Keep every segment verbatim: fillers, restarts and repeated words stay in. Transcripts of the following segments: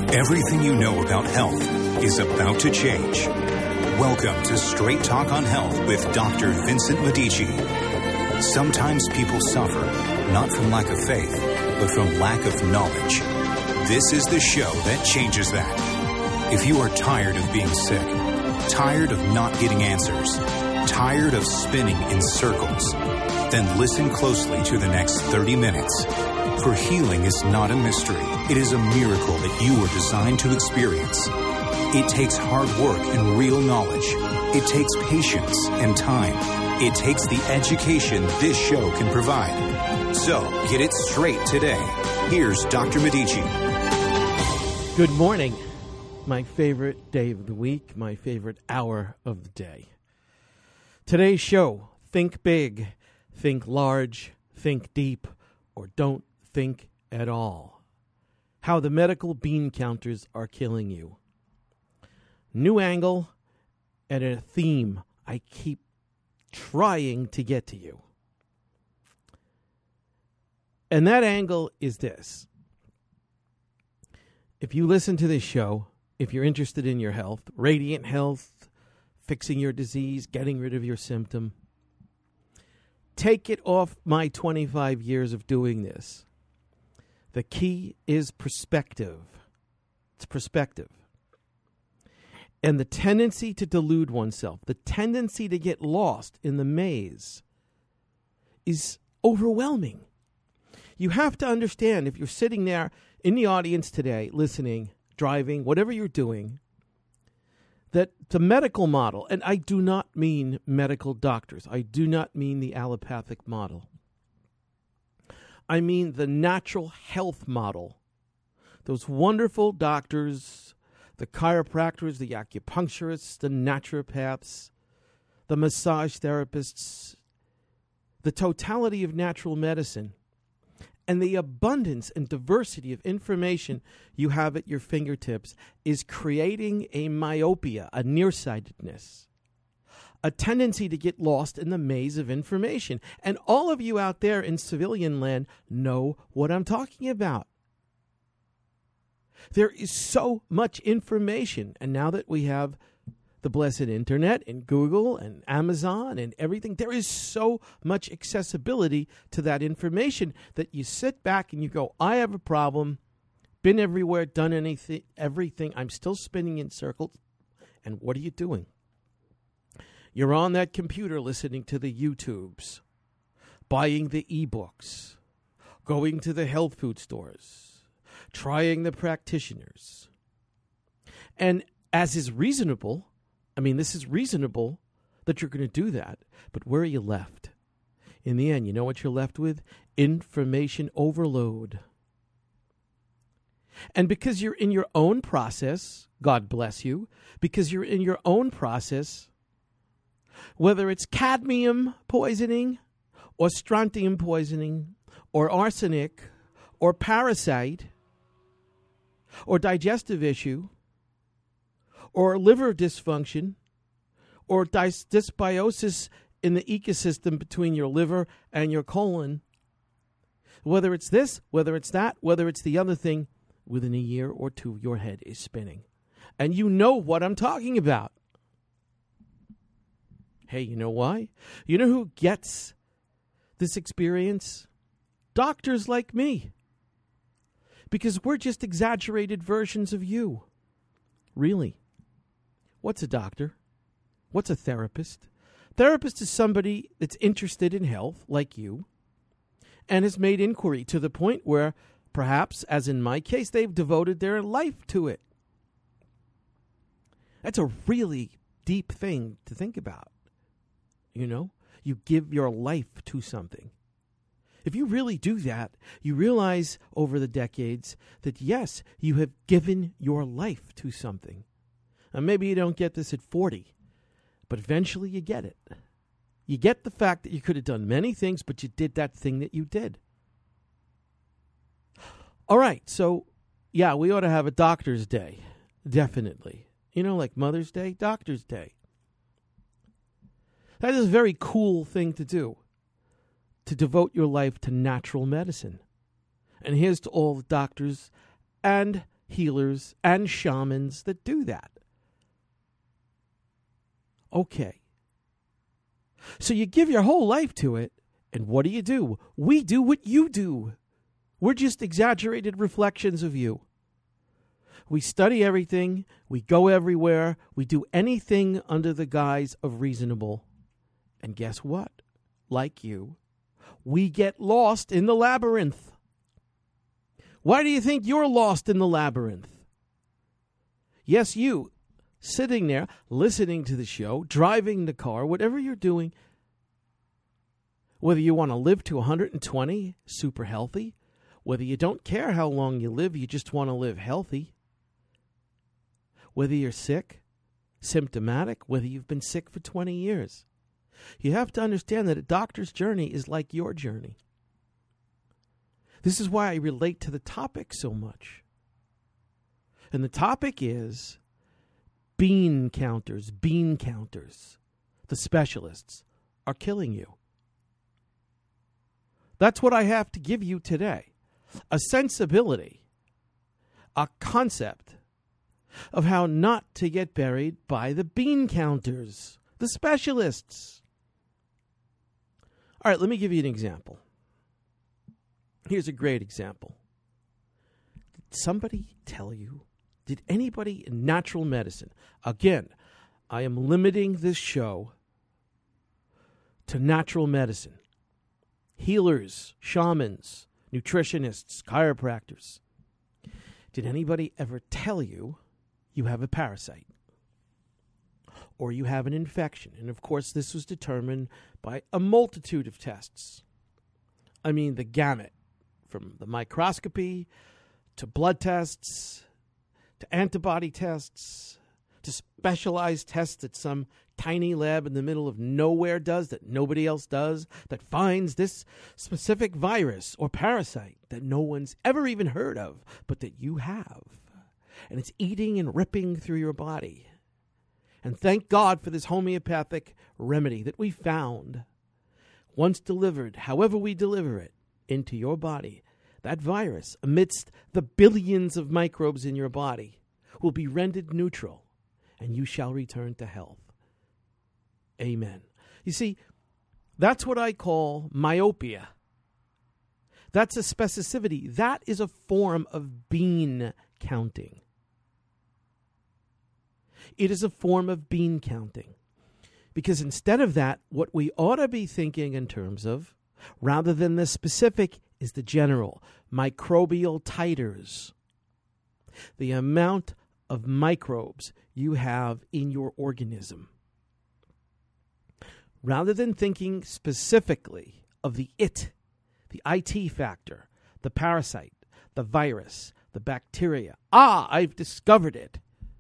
Everything you know about health is about to change. Welcome to Straight Talk on Health with Doctor Vincent Medici. Sometimes people suffer, not from lack of faith, but from lack of knowledge. This is the show that changes that. If you are tired of being sick, tired of not getting answers, tired of spinning in circles, then listen closely to the next thirty minutes. For healing is not a mystery. It is a miracle that you were designed to experience. It takes hard work and real knowledge. It takes patience and time. It takes the education this show can provide. So, get it straight today. Here's Doctor Medici. Good morning. My favorite day of the week, my favorite hour of the day. Today's show, think big, think large, think deep, or don't think at all. How the medical bean counters are killing you. New angle and a theme I keep trying to get to you. And that angle is this. If you listen to this show, if you're interested in your health, radiant health, fixing your disease, getting rid of your symptom, take it off my twenty-five years of doing this. The key is perspective. It's perspective. And the tendency to delude oneself, the tendency to get lost in the maze is overwhelming. You have to understand, if you're sitting there in the audience today, listening, driving, whatever you're doing, that the medical model, and I do not mean medical doctors, I do not mean the allopathic model. I mean the natural health model. Those wonderful doctors, the chiropractors, the acupuncturists, the naturopaths, the massage therapists, the totality of natural medicine, and the abundance and diversity of information you have at your fingertips is creating a myopia, a nearsightedness, a tendency to get lost in the maze of information. And all of you out there in civilian land know what I'm talking about. There is so much information. And now that we have the blessed internet and Google and Amazon and everything, there is so much accessibility to that information that you sit back and you go, I have a problem, been everywhere, done anything, everything. I'm still spinning in circles. And what are you doing? You're on that computer listening to the YouTubes, buying the ebooks, going to the health food stores, trying the practitioners. And as is reasonable, I mean, this is reasonable that you're going to do that, but where are you left? In the end, you know what you're left with? Information overload. And because you're in your own process, God bless you, because you're in your own process, whether it's cadmium poisoning or strontium poisoning or arsenic or parasite or digestive issue or liver dysfunction or dys- dysbiosis in the ecosystem between your liver and your colon, whether it's this, whether it's that, whether it's the other thing, within a year or two, your head is spinning. And you know what I'm talking about. Hey, you know why? You know who gets this experience? Doctors like me. Because we're just exaggerated versions of you. Really. What's a doctor? What's a therapist? Therapist is somebody that's interested in health, like you, and has made inquiry to the point where, perhaps, as in my case, they've devoted their life to it. That's a really deep thing to think about. You know, you give your life to something. If you really do that, you realize over the decades that, yes, you have given your life to something. And maybe you don't get this at forty, but eventually you get it. You get the fact that you could have done many things, but you did that thing that you did. All right, so, yeah, we ought to have a doctor's day, definitely. You know, like Mother's Day, Doctor's Day. That is a very cool thing to do, to devote your life to natural medicine. And here's to all the doctors and healers and shamans that do that. Okay. So you give your whole life to it, and what do you do? We do what you do. We're just exaggerated reflections of you. We study everything, we go everywhere, we do anything under the guise of reasonable. And guess what? Like you, we get lost in the labyrinth. Why do you think you're lost in the labyrinth? Yes, you, sitting there, listening to the show, driving the car, whatever you're doing, whether you want to live to one hundred twenty, super healthy, whether you don't care how long you live, you just want to live healthy, whether you're sick, symptomatic, whether you've been sick for twenty years. You have to understand that a doctor's journey is like your journey. This is why I relate to the topic so much. And the topic is bean counters, bean counters. The specialists are killing you. That's what I have to give you today. A sensibility, a concept of how not to get buried by the bean counters, the specialists. All right, let me give you an example. Here's a great example. Did somebody tell you, did anybody in natural medicine, again, I am limiting this show to natural medicine, healers, shamans, nutritionists, chiropractors. Did anybody ever tell you you have a parasite or you have an infection? And of course, this was determined by a multitude of tests. I mean, the gamut, from the microscopy to blood tests to antibody tests to specialized tests that some tiny lab in the middle of nowhere does that nobody else does, that finds this specific virus or parasite that no one's ever even heard of, but that you have. And it's eating and ripping through your body. And thank God for this homeopathic remedy that we found. Once delivered, however we deliver it, into your body, that virus, amidst the billions of microbes in your body, will be rendered neutral, and you shall return to health. Amen. You see, that's what I call myopia. That's a specificity. That is a form of bean counting. It is a form of bean counting. Because instead of that, what we ought to be thinking in terms of, rather than the specific, is the general. Microbial titers. The amount of microbes you have in your organism. Rather than thinking specifically of the it, the I T factor, the parasite, the virus, the bacteria. Ah, I've discovered it.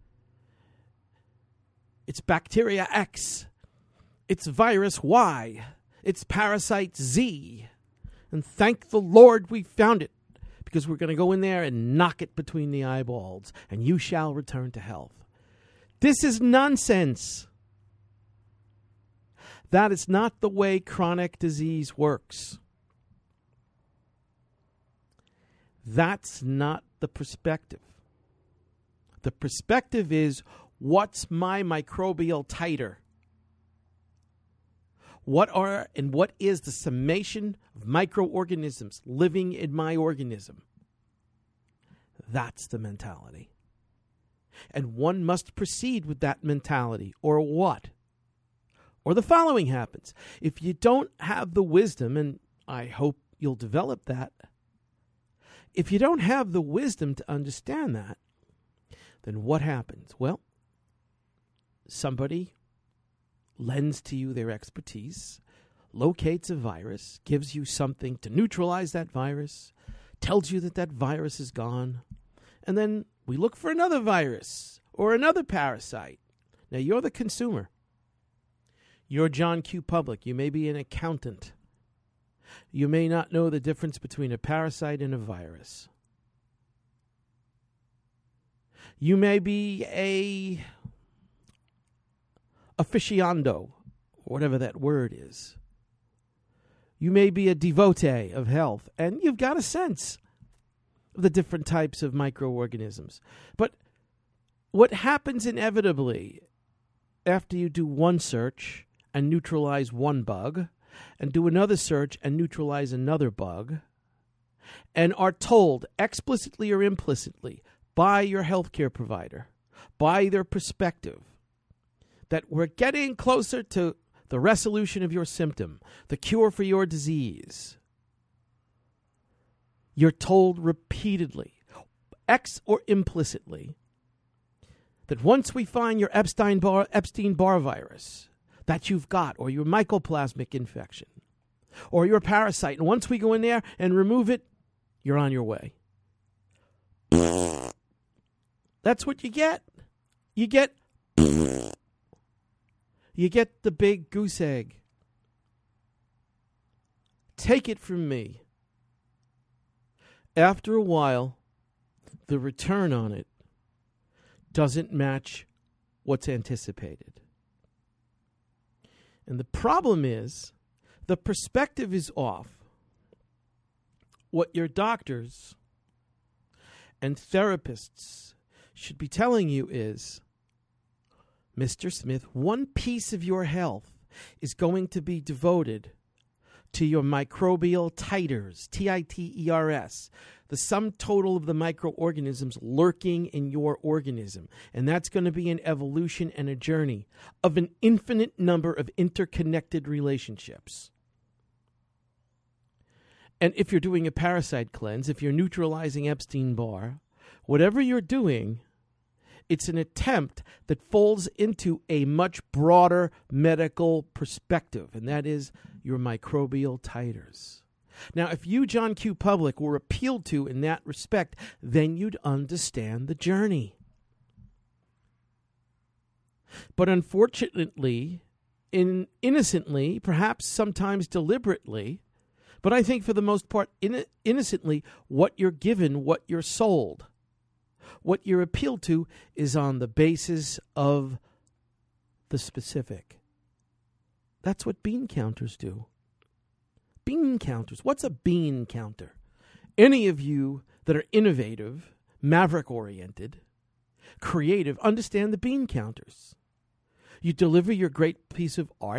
It's bacteria X. It's virus Y. It's parasite Z. And thank the Lord we found it, because we're going to go in there and knock it between the eyeballs, and you shall return to health. This is nonsense. That is not the way chronic disease works. That's not the perspective. The perspective is, what's my microbial titer? What are and what is the summation of microorganisms living in my organism? That's the mentality. And one must proceed with that mentality, or what? Or the following happens. If you don't have the wisdom, and I hope you'll develop that, if you don't have the wisdom to understand that, then what happens? Well, somebody lends to you their expertise, locates a virus, gives you something to neutralize that virus, tells you that that virus is gone, and then we look for another virus or another parasite. Now, you're the consumer. You're John Q. Public. You may be an accountant. You may not know the difference between a parasite and a virus. You may be a aficionado, whatever that word is. You may be a devotee of health, and you've got a sense of the different types of microorganisms. But what happens inevitably after you do one search and neutralize one bug, and do another search and neutralize another bug, and are told explicitly or implicitly by your healthcare provider, by their perspective, that we're getting closer to the resolution of your symptom, the cure for your disease, you're told repeatedly, ex or implicitly, that once we find your Epstein-Barr, Epstein-Barr virus that you've got, or your mycoplasmic infection, or your parasite, and once we go in there and remove it, you're on your way. That's what you get. You get you get the big goose egg. Take it from me. After a while, the return on it doesn't match what's anticipated. And the problem is, the perspective is off. What your doctors and therapists should be telling you is, Mister Smith, one piece of your health is going to be devoted to your microbial titers, T I T E R S, the sum total of the microorganisms lurking in your organism. And that's going to be an evolution and a journey of an infinite number of interconnected relationships. And if you're doing a parasite cleanse, if you're neutralizing Epstein-Barr, whatever you're doing, it's an attempt that falls into a much broader medical perspective, and that is your microbial titers. Now, if you, John Q. Public, were appealed to in that respect, then you'd understand the journey. But unfortunately, in innocently, perhaps sometimes deliberately, but I think for the most part in, innocently, what you're given, what you're sold, what you're appealed to is on the basis of the specific. That's what bean counters do. Bean counters. What's a bean counter? Any of you that are innovative, maverick-oriented, creative, understand the bean counters. You deliver your great piece of art.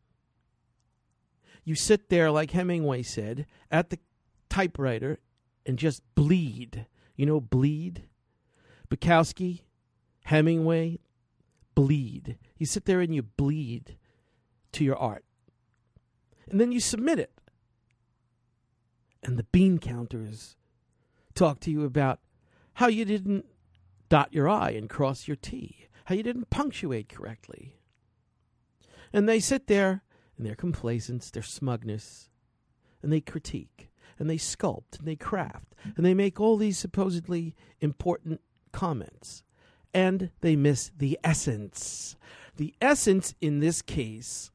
You sit there, like Hemingway said, at the typewriter and just bleed. You know, bleed? Bukowski, Hemingway, bleed. You sit there and you bleed to your art. And then you submit it. And the bean counters talk to you about how you didn't dot your I and cross your T, how you didn't punctuate correctly. And they sit there in their complacence, their smugness, and they critique, and they sculpt, and they craft, and they make all these supposedly important comments, and they miss the essence. The essence in this case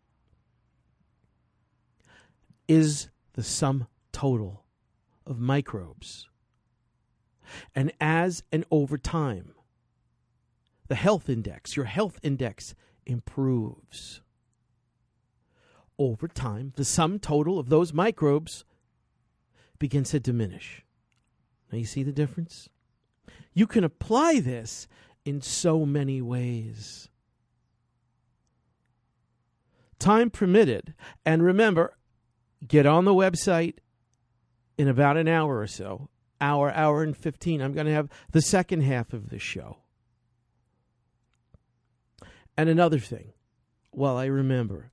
is the sum total of microbes. And as and over time, the health index, your health index improves. Over time, the sum total of those microbes begins to diminish. Now you see the difference? You can apply this in so many ways. Time permitted, and remember, get on the website in about an hour or so, hour, hour and fifteen. I'm going to have the second half of the show. And another thing, while I remember,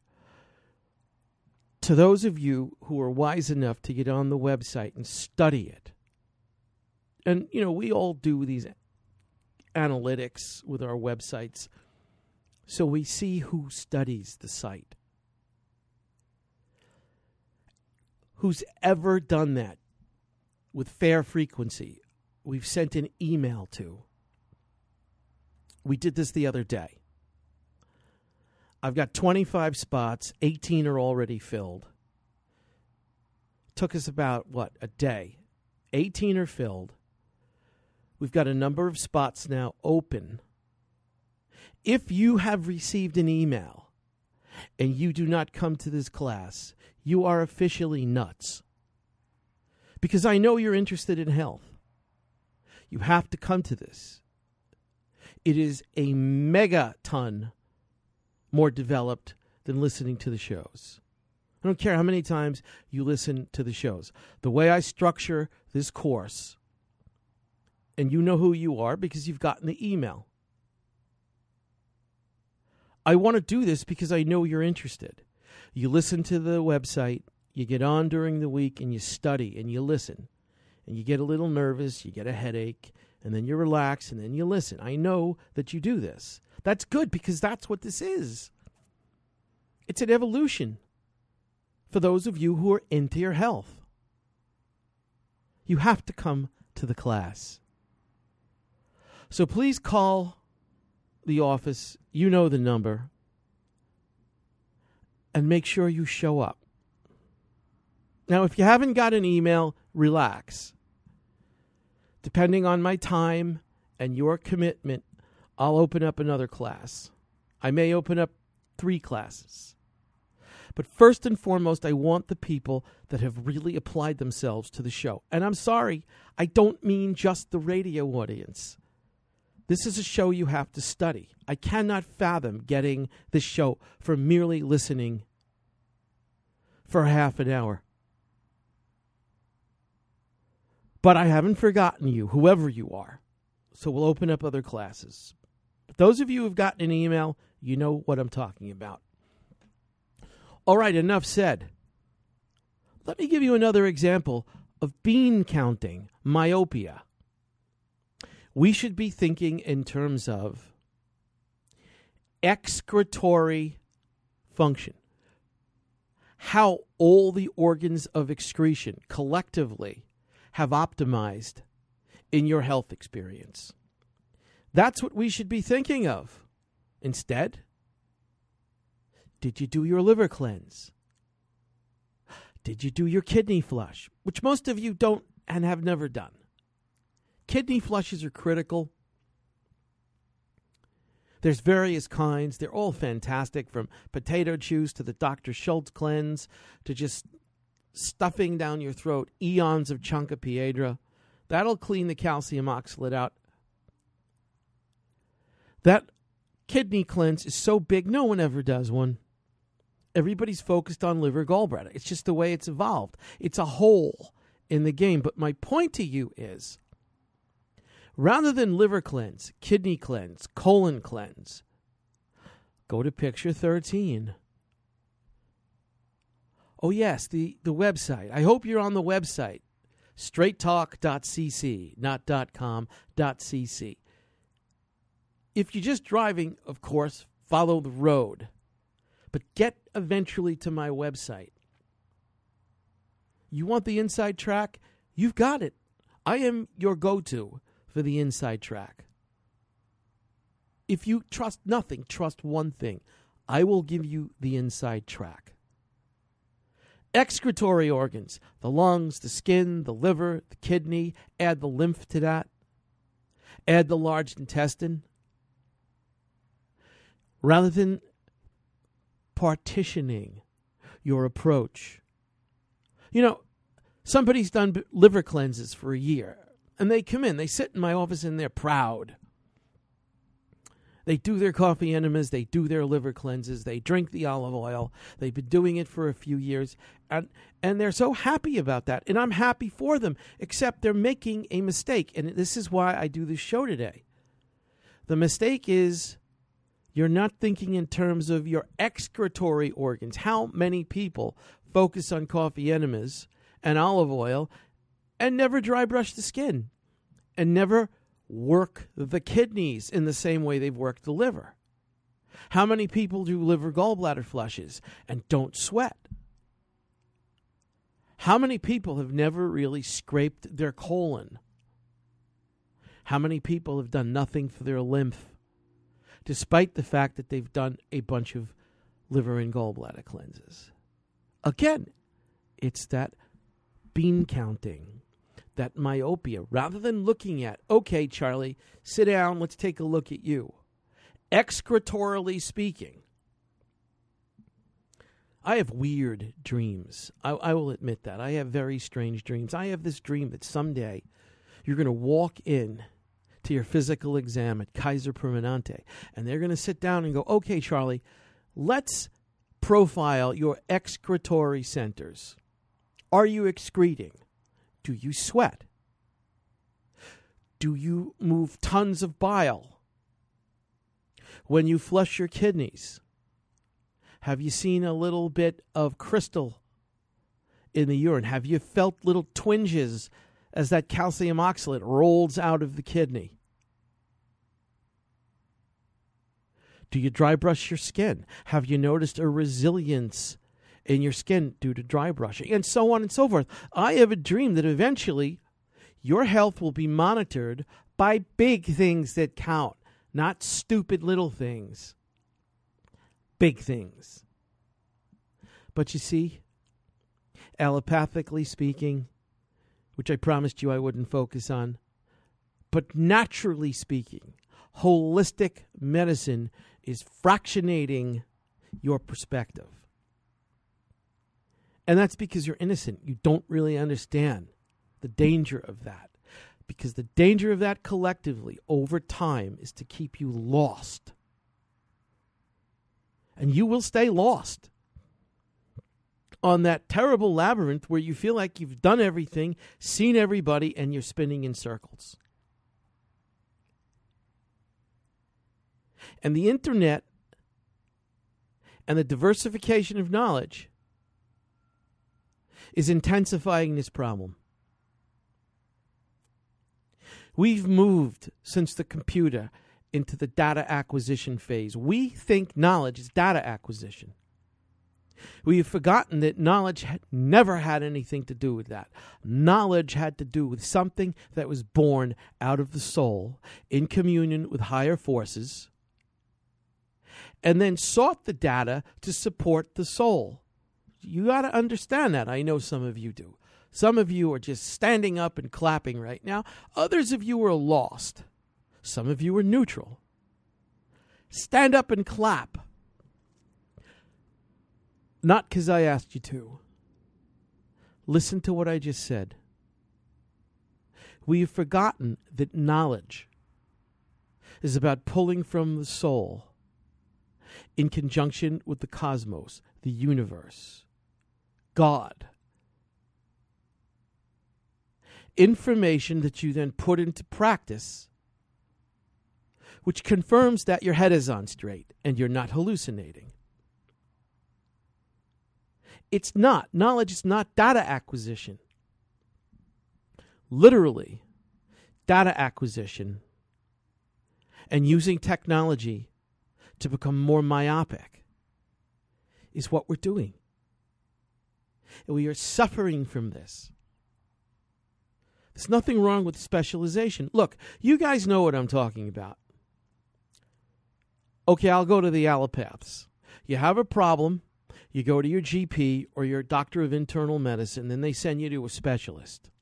to those of you who are wise enough to get on the website and study it, and, you know, we all do these analytics with our websites, so we see who studies the site. Who's ever done that with fair frequency, we've sent an email to. We did this the other day. I've got twenty-five spots, eighteen are already filled. Took us about, what, a day. eighteen are filled. We've got a number of spots now open. If you have received an email and you do not come to this class, you are officially nuts. Because I know you're interested in health. You have to come to this. It is a megaton more developed than listening to the shows. I don't care how many times you listen to the shows. The way I structure this course, and you know who you are because you've gotten the email. I want to do this because I know you're interested. You listen to the website, you get on during the week, and you study, and you listen. And you get a little nervous, you get a headache, and then you relax, and then you listen. I know that you do this. That's good because that's what this is. It's an evolution for those of you who are into your health. You have to come to the class. So please call the office. You know the number. And make sure you show up. Now, if you haven't got an email, relax. Depending on my time and your commitment, I'll open up another class. I may open up three classes. But first and foremost, I want the people that have really applied themselves to the show. And I'm sorry, I don't mean just the radio audience. This is a show you have to study. I cannot fathom getting this show from merely listening for half an hour. But I haven't forgotten you, whoever you are. So we'll open up other classes. But those of you who've gotten an email, you know what I'm talking about. All right, enough said. Let me give you another example of bean counting, myopia. We should be thinking in terms of excretory function. How all the organs of excretion collectively have optimized in your health experience. That's what we should be thinking of. Instead, did you do your liver cleanse? Did you do your kidney flush? Which most of you don't and have never done. Kidney flushes are critical. There's various kinds. They're all fantastic, from potato juice to the Doctor Schultz cleanse to just stuffing down your throat eons of Chunkapiedra. That'll clean the calcium oxalate out. That kidney cleanse is so big, no one ever does one. Everybody's focused on liver gallbladder. It's just the way it's evolved. It's a hole in the game. But my point to you is, rather than liver cleanse, kidney cleanse, colon cleanse, go to picture thirteen. Oh, yes, the, the website. I hope you're on the website, straight talk dot c c, not .com, .cc. If you're just driving, of course, follow the road. But get eventually to my website. You want the inside track? You've got it. I am your go-to for the inside track. If you trust nothing, trust one thing. I will give you the inside track. Excretory organs, the lungs, the skin, the liver, the kidney. Add the lymph to that. Add the large intestine. Rather than partitioning your approach. You know, somebody's done liver cleanses for a year, and they come in, they sit in my office, and they're proud. They do their coffee enemas, they do their liver cleanses, they drink the olive oil. They've been doing it for a few years, and, and they're so happy about that, and I'm happy for them, except they're making a mistake, and this is why I do this show today. The mistake is you're not thinking in terms of your excretory organs. How many people focus on coffee enemas and olive oil and never dry brush the skin and never work the kidneys in the same way they've worked the liver? How many people do liver gallbladder flushes and don't sweat? How many people have never really scraped their colon? How many people have done nothing for their lymph, despite the fact that they've done a bunch of liver and gallbladder cleanses? Again, it's that bean counting, that myopia. Rather than looking at, okay, Charlie, sit down, let's take a look at you. Excretorily speaking, I have weird dreams. I, I will admit that. I have very strange dreams. I have this dream that someday You're going to walk in to your physical exam at Kaiser Permanente, and they're going to sit down and go, okay, Charlie, let's profile your excretory centers. Are you excreting? Do you sweat? Do you move tons of bile? When you flush your kidneys, have you seen a little bit of crystal in the urine? Have you felt little twinges as that calcium oxalate rolls out of the kidney? Do you dry brush your skin? Have you noticed a resilience in your skin due to dry brushing? And so on and so forth. I have a dream that eventually your health will be monitored by big things that count, not stupid little things. Big things. But you see, allopathically speaking, which I promised you I wouldn't focus on, but naturally speaking, holistic medicine is fractionating your perspective. And that's because you're innocent. You don't really understand the danger of that. Because the danger of that collectively over time is to keep you lost. And you will stay lost on that terrible labyrinth where you feel like you've done everything, seen everybody, and you're spinning in circles. And the internet and the diversification of knowledge is intensifying this problem. We've moved since the computer into the data acquisition phase. We think knowledge is data acquisition. We have forgotten that knowledge had never had anything to do with that. Knowledge had to do with something that was born out of the soul in communion with higher forces, and then sought the data to support the soul. You got to understand that. I know some of you do. Some of you are just standing up and clapping right now. Others of you are lost. Some of you are neutral. Stand up and clap. Not because I asked you to. Listen to what I just said. We have forgotten that knowledge is about pulling from the soul in conjunction with the cosmos, the universe, God. Information that you then put into practice, which confirms that your head is on straight and you're not hallucinating. It's not. Knowledge is not data acquisition. Literally, data acquisition and using technology to become more myopic is what we're doing. And we are suffering from this. There's nothing wrong with specialization. Look, you guys know what I'm talking about. Okay, I'll go to the allopaths. You have a problem, you go to your G P or your doctor of internal medicine, then they send you to a specialist.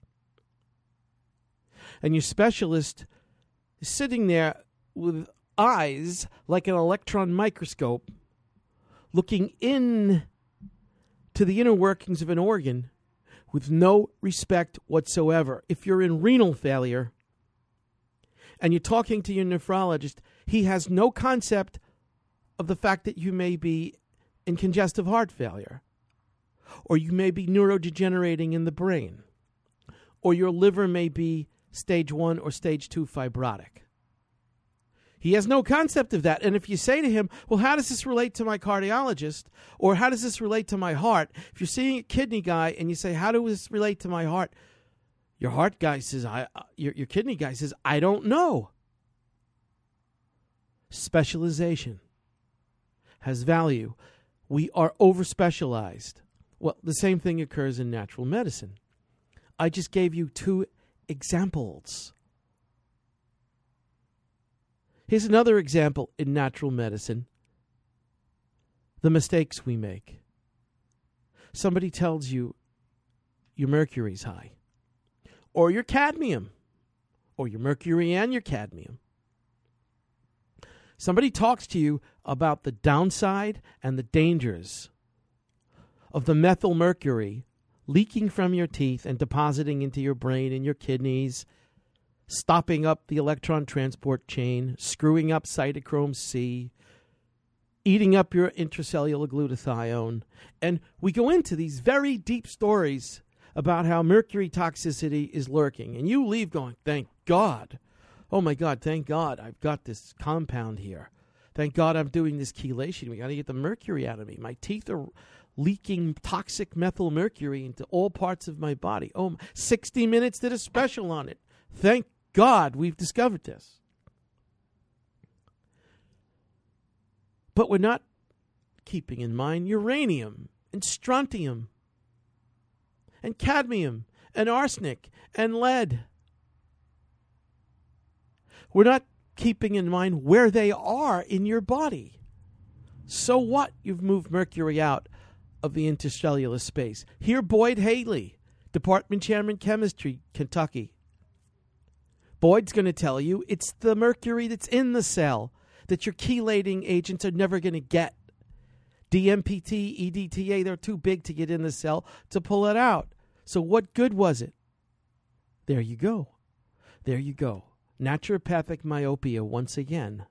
And your specialist is sitting there with eyes like an electron microscope, looking in to the inner workings of an organ with no respect whatsoever. If you're in renal failure and you're talking to your nephrologist, he has no concept of the fact that you may be in congestive heart failure, or you may be neurodegenerating in the brain, or your liver may be stage one or stage two fibrotic. He has no concept of that. And if you say to him, well, how does this relate to my cardiologist? Or how does this relate to my heart? If you're seeing a kidney guy and you say, how does this relate to my heart? Your heart guy says, I, uh, your, your kidney guy says, I don't know. Specialization has value. We are over-specialized. Well, the same thing occurs in natural medicine. I just gave you two examples. Here's another example in natural medicine. The mistakes we make. Somebody tells you your mercury's high, or your cadmium, or your mercury and your cadmium. Somebody talks to you about the downside and the dangers of the methyl mercury leaking from your teeth and depositing into your brain and your kidneys stopping up the electron transport chain, screwing up cytochrome C, eating up your intracellular glutathione. And we go into these very deep stories about how mercury toxicity is lurking. And you leave going, thank God. Oh, my God, thank God I've got this compound here. Thank God I'm doing this chelation. We got to get the mercury out of me. My teeth are leaking toxic methyl mercury into all parts of my body. Oh, sixty minutes did a special on it. Thank God we've discovered this. But we're not keeping in mind uranium and strontium and cadmium and arsenic and lead. We're not keeping in mind where they are in your body. So what? You've moved mercury out of the intercellular space. Here, Boyd Haley, Department Chairman, Chemistry, Kentucky. Boyd's going to tell you it's the mercury that's in the cell that your chelating agents are never going to get. D M P T, E D T A, they're too big to get in the cell to pull it out. So what good was it? There you go. There you go. Naturopathic myopia once again.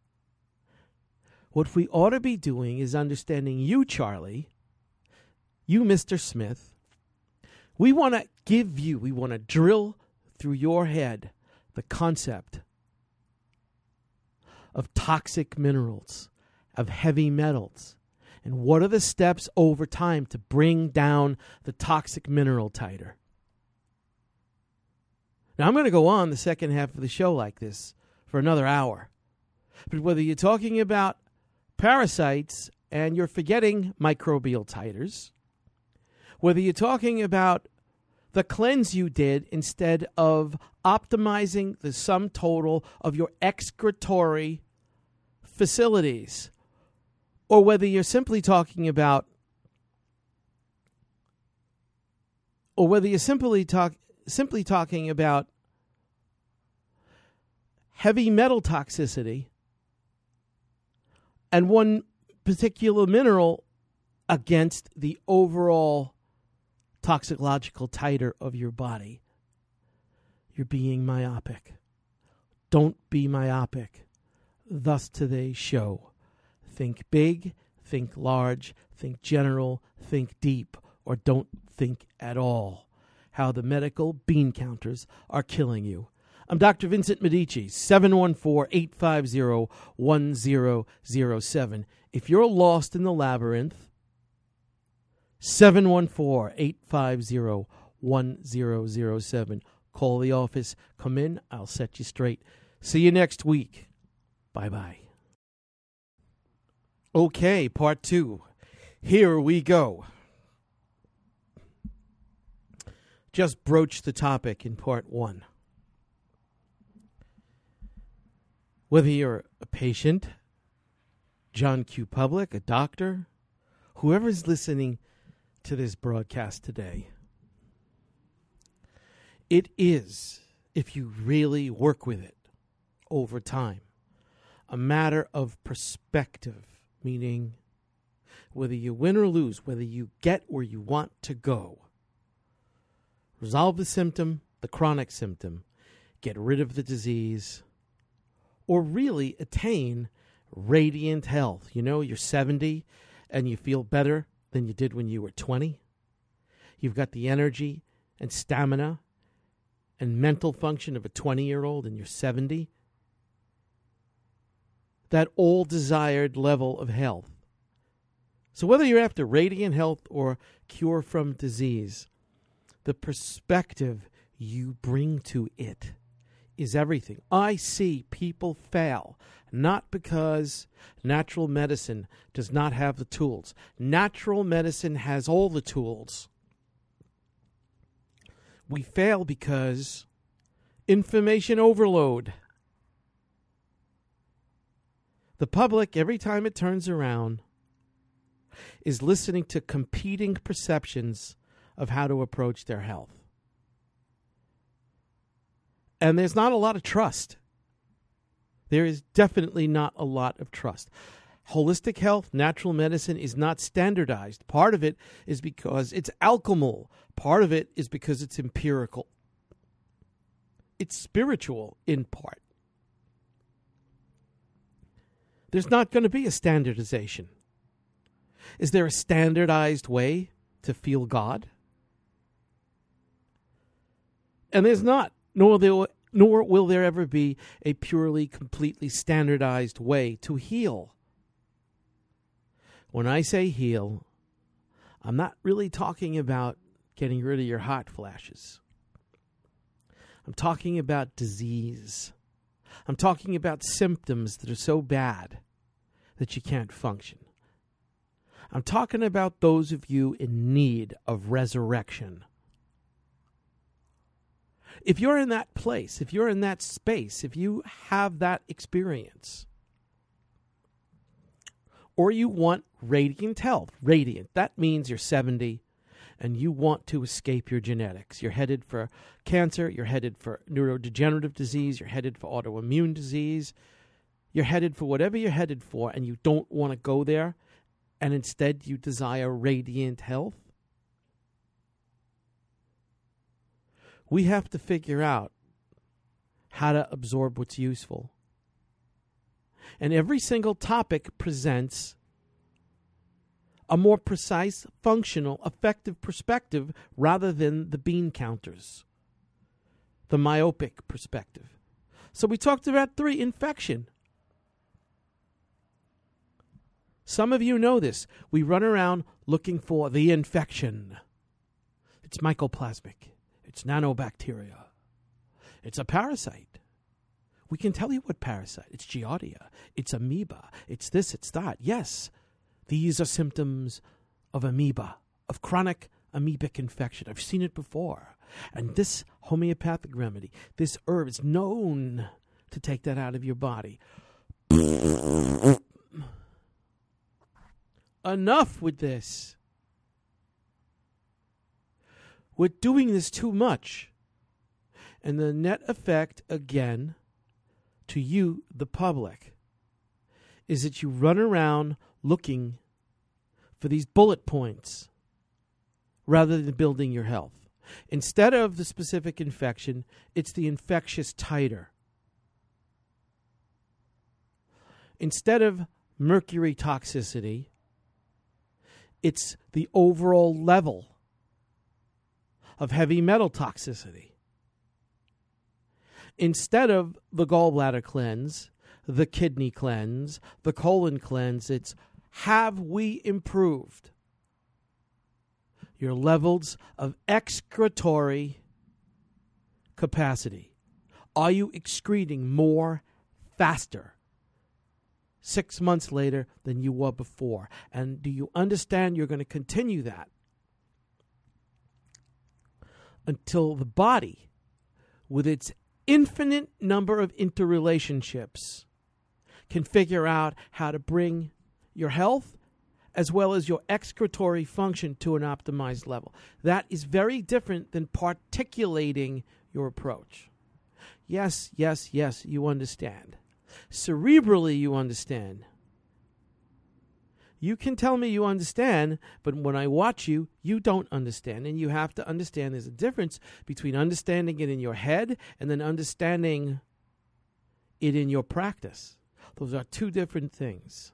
What we ought to be doing is understanding you, Charlie, you, Mister Smith. We want to give you, we want to drill through your head the concept of toxic minerals, of heavy metals, and what are the steps over time to bring down the toxic mineral titer. Now, I'm going to go on the second half of the show like this for another hour. But whether you're talking about parasites and you're forgetting microbial titers, whether you're talking about the cleanse you did instead of optimizing the sum total of your excretory facilities, or whether you're simply talking about, or whether you're simply talk, simply talking about heavy metal toxicity and one particular mineral against the overall toxicological titer of your body, you're being myopic. Don't be myopic. Thus today's show. Think big, think large, think general, think deep, or don't think at all. How the medical bean counters are killing you. I'm Doctor Vincent Medici, seven one four, eight five zero, one zero zero seven. If you're lost in the labyrinth, seven one four, eight five zero, one zero zero seven. Call the office. Come in. I'll set you straight. See you next week. Bye-bye. Okay, part two. Here we go. Just broached the topic in part one. Whether you're a patient, John Q. Public, a doctor, whoever's listening to this broadcast today, it is, if you really work with it over time, a matter of perspective, meaning whether you win or lose, whether you get where you want to go, resolve the symptom, the chronic symptom, get rid of the disease, or really attain radiant health. You know, you're seventy and you feel better than you did when you were twenty. You've got the energy and stamina and mental function of a twenty-year-old and you're seventy. That all-desired level of health. So whether you're after radiant health or cure from disease, the perspective you bring to it is everything. I see people fail, not because natural medicine does not have the tools. Natural medicine has all the tools. We fail because information overload. The public, every time it turns around, is listening to competing perceptions of how to approach their health. And there's not a lot of trust. There is definitely not a lot of trust. Holistic health, natural medicine is not standardized. Part of it is because it's alchemical. Part of it is because it's empirical. It's spiritual in part. There's not going to be a standardization. Is there a standardized way to feel God? And there's not, nor, there, nor will there ever be a purely, completely standardized way to heal. When I say heal, I'm not really talking about getting rid of your hot flashes. I'm talking about disease. I'm talking about symptoms that are so bad that you can't function. I'm talking about those of you in need of resurrection. If you're in that place, if you're in that space, if you have that experience, or you want radiant health, radiant, that means you're seventy and you want to escape your genetics. You're headed for cancer, you're headed for neurodegenerative disease, you're headed for autoimmune disease, you're headed for whatever you're headed for, and you don't want to go there, and instead you desire radiant health. We have to figure out how to absorb what's useful. And every single topic presents a more precise, functional, effective perspective rather than the bean counters, the myopic perspective. So we talked about three, infection. Some of you know this. We run around looking for the infection. It's mycoplasmic. It's nanobacteria. It's a parasite. We can tell you what parasite. It's Giardia. It's amoeba. It's this, it's that. Yes, these are symptoms of amoeba, of chronic amoebic infection. I've seen it before. And this homeopathic remedy, this herb is known to take that out of your body. Enough with this. We're doing this too much. And the net effect, again, to you, the public, is that you run around looking for these bullet points rather than building your health. Instead of the specific infection, it's the infectious titer. Instead of mercury toxicity, it's the overall level of heavy metal toxicity. Instead of the gallbladder cleanse, the kidney cleanse, the colon cleanse, it's have we improved your levels of excretory capacity? Are you excreting more faster six months later than you were before? And do you understand you're going to continue that until the body, with its infinite number of interrelationships, can figure out how to bring your health as well as your excretory function to an optimized level. That is very different than particulating your approach. Yes, yes, yes, you understand. Cerebrally, you understand. You can tell me you understand, but when I watch you, you don't understand. And you have to understand there's a difference between understanding it in your head and then understanding it in your practice. Those are two different things.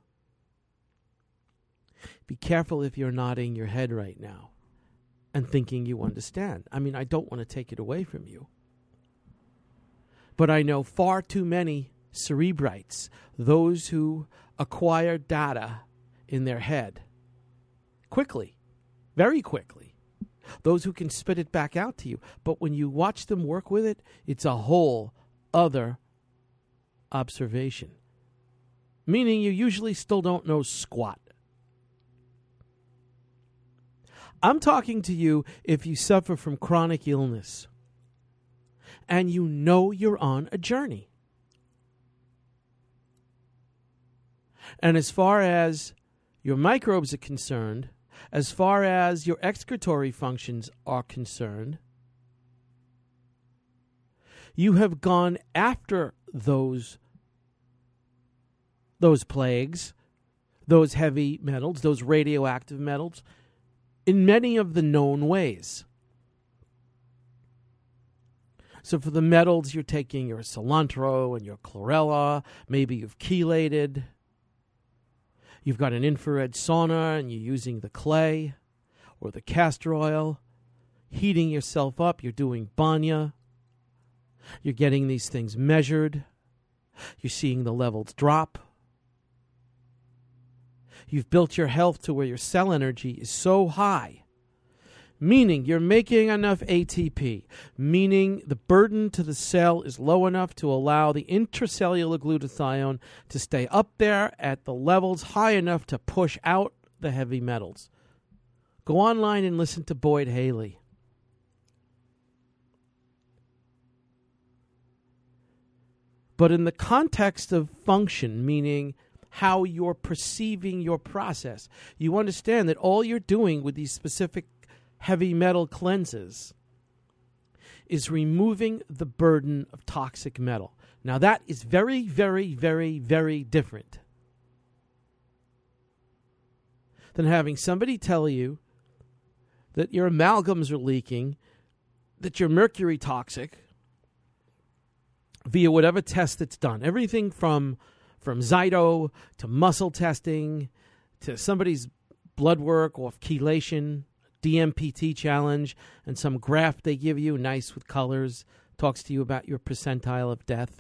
Be careful if you're nodding your head right now and thinking you understand. I mean, I don't want to take it away from you. But I know far too many cerebrites, those who acquire data in their head quickly, very quickly, those who can spit it back out to you. But when you watch them work with it, it's a whole other observation, meaning you usually still don't know squat. I'm talking to you if you suffer from chronic illness and you know you're on a journey. And as far as your microbes are concerned, as far as your excretory functions are concerned, you have gone after those, those plagues, those heavy metals, those radioactive metals, in many of the known ways. So for the metals, you're taking your cilantro and your chlorella. Maybe you've chelated. You've got an infrared sauna and you're using the clay or the castor oil, heating yourself up. You're doing banya. You're getting these things measured. You're seeing the levels drop. You've built your health to where your cell energy is so high, meaning you're making enough A T P, meaning the burden to the cell is low enough to allow the intracellular glutathione to stay up there at the levels high enough to push out the heavy metals. Go online and listen to Boyd Haley. But in the context of function, meaning how you're perceiving your process, you understand that all you're doing with these specific heavy metal cleanses is removing the burden of toxic metal. Now that is very, very, very, very different than having somebody tell you that your amalgams are leaking, that you're mercury toxic via whatever test that's done. Everything from from Zyto to muscle testing to somebody's blood work off chelation, D M P T challenge, and some graph they give you, nice with colors, talks to you about your percentile of death.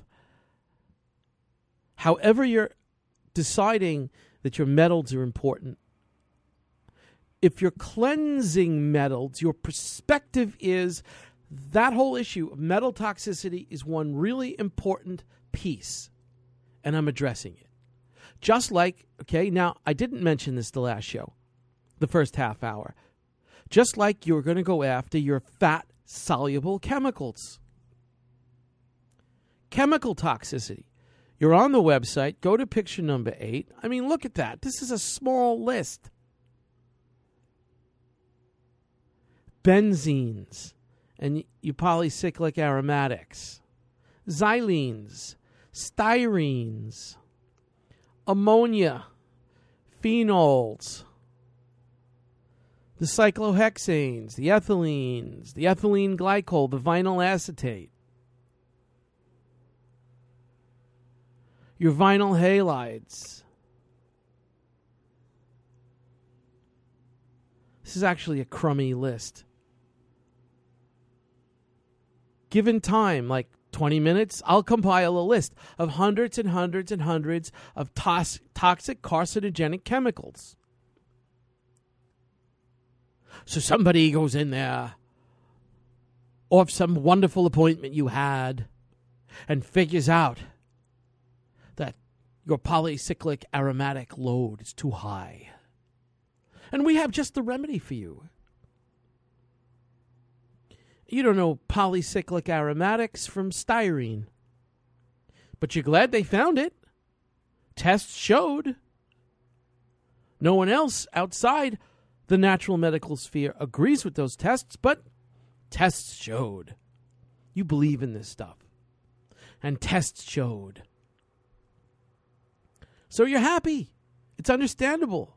However you're deciding that your metals are important, if you're cleansing metals, your perspective is that whole issue of metal toxicity is one really important piece, and I'm addressing it. Just like, okay, now I didn't mention this the last show, the first half hour. Just like you're going to go after your fat-soluble chemicals. Chemical toxicity. You're on the website. Go to picture number eight. I mean, look at that. This is a small list. Benzenes and polycyclic aromatics. Xylenes. Styrenes. Ammonia. Phenols. The cyclohexanes, the ethylenes, the ethylene glycol, the vinyl acetate, your vinyl halides. This is actually a crummy list. Given time, like twenty minutes, I'll compile a list of hundreds and hundreds and hundreds of tos- toxic carcinogenic chemicals. So somebody goes in there off some wonderful appointment you had and figures out that your polycyclic aromatic load is too high. And we have just the remedy for you. You don't know polycyclic aromatics from styrene, but you're glad they found it. Tests showed. No one else outside the natural medical sphere agrees with those tests, but tests showed. You believe in this stuff. And tests showed. So you're happy. It's understandable.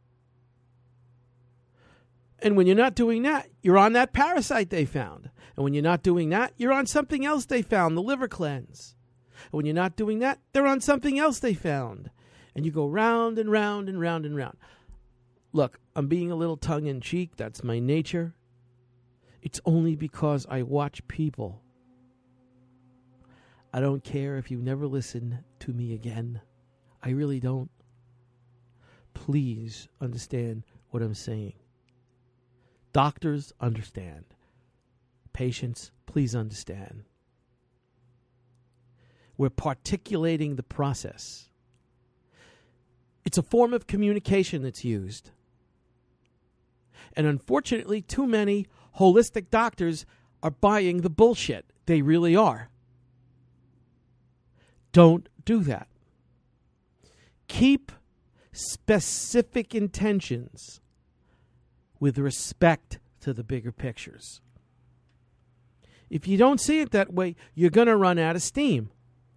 And when you're not doing that, you're on that parasite they found. And when you're not doing that, you're on something else they found, the liver cleanse. And when you're not doing that, they're on something else they found. And you go round and round and round and round. Look, I'm being a little tongue-in-cheek. That's my nature. It's only because I watch people. I don't care if you never listen to me again. I really don't. Please understand what I'm saying. Doctors, understand. Patients, please understand. We're particulating the process. It's a form of communication that's used. And unfortunately, too many holistic doctors are buying the bullshit. They really are. Don't do that. Keep specific intentions with respect to the bigger pictures. If you don't see it that way, you're going to run out of steam.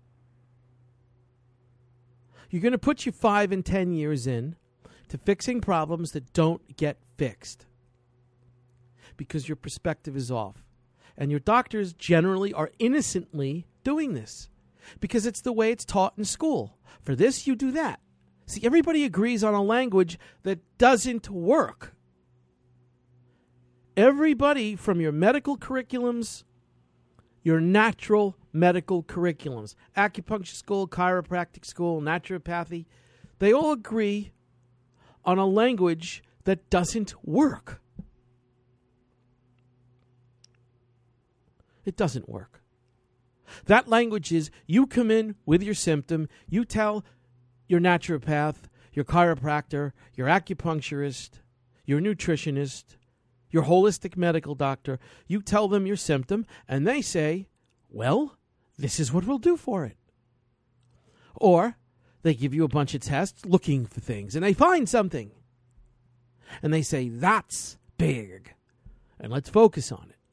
You're going to put your five and ten years in to fixing problems that don't get fixed because your perspective is off. And your doctors generally are innocently doing this because it's the way it's taught in school. For this, you do that. See, everybody agrees on a language that doesn't work. Everybody from your medical curriculums, your natural medical curriculums, acupuncture school, chiropractic school, naturopathy, they all agree on a language that doesn't work. It doesn't work. That language is you come in with your symptom, you tell your naturopath, your chiropractor, your acupuncturist, your nutritionist, your holistic medical doctor, you tell them your symptom, and they say, well, this is what we'll do for it. Or they give you a bunch of tests looking for things, and they find something. And they say, that's big, and let's focus on it.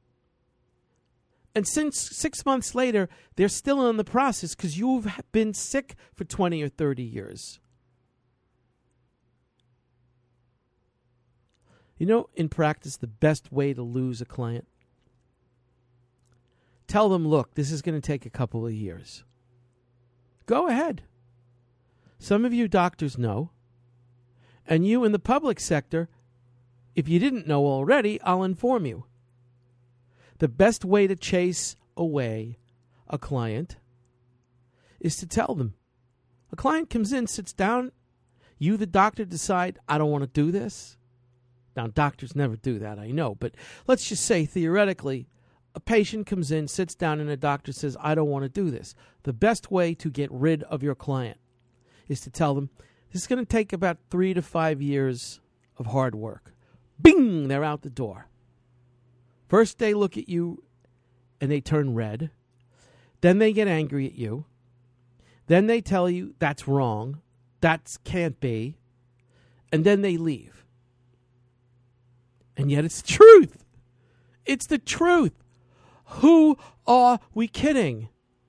And since six months later, they're still in the process because you've been sick for twenty or thirty years. You know, in practice, the best way to lose a client? Tell them, look, this is going to take a couple of years. Go ahead. Some of you doctors know. And you in the public sector, if you didn't know already, I'll inform you. The best way to chase away a client is to tell them. A client comes in, sits down, you, the doctor, decide, I don't want to do this. Now, doctors never do that, I know, but let's just say, theoretically, a patient comes in, sits down, and a doctor says, I don't want to do this. The best way to get rid of your client is to tell them, this is going to take about three to five years of hard work. Bing! They're out the door. First, they look at you, and they turn red. Then they get angry at you. Then they tell you, that's wrong. That can't be. And then they leave. And yet it's the truth. It's the truth. Who are we kidding?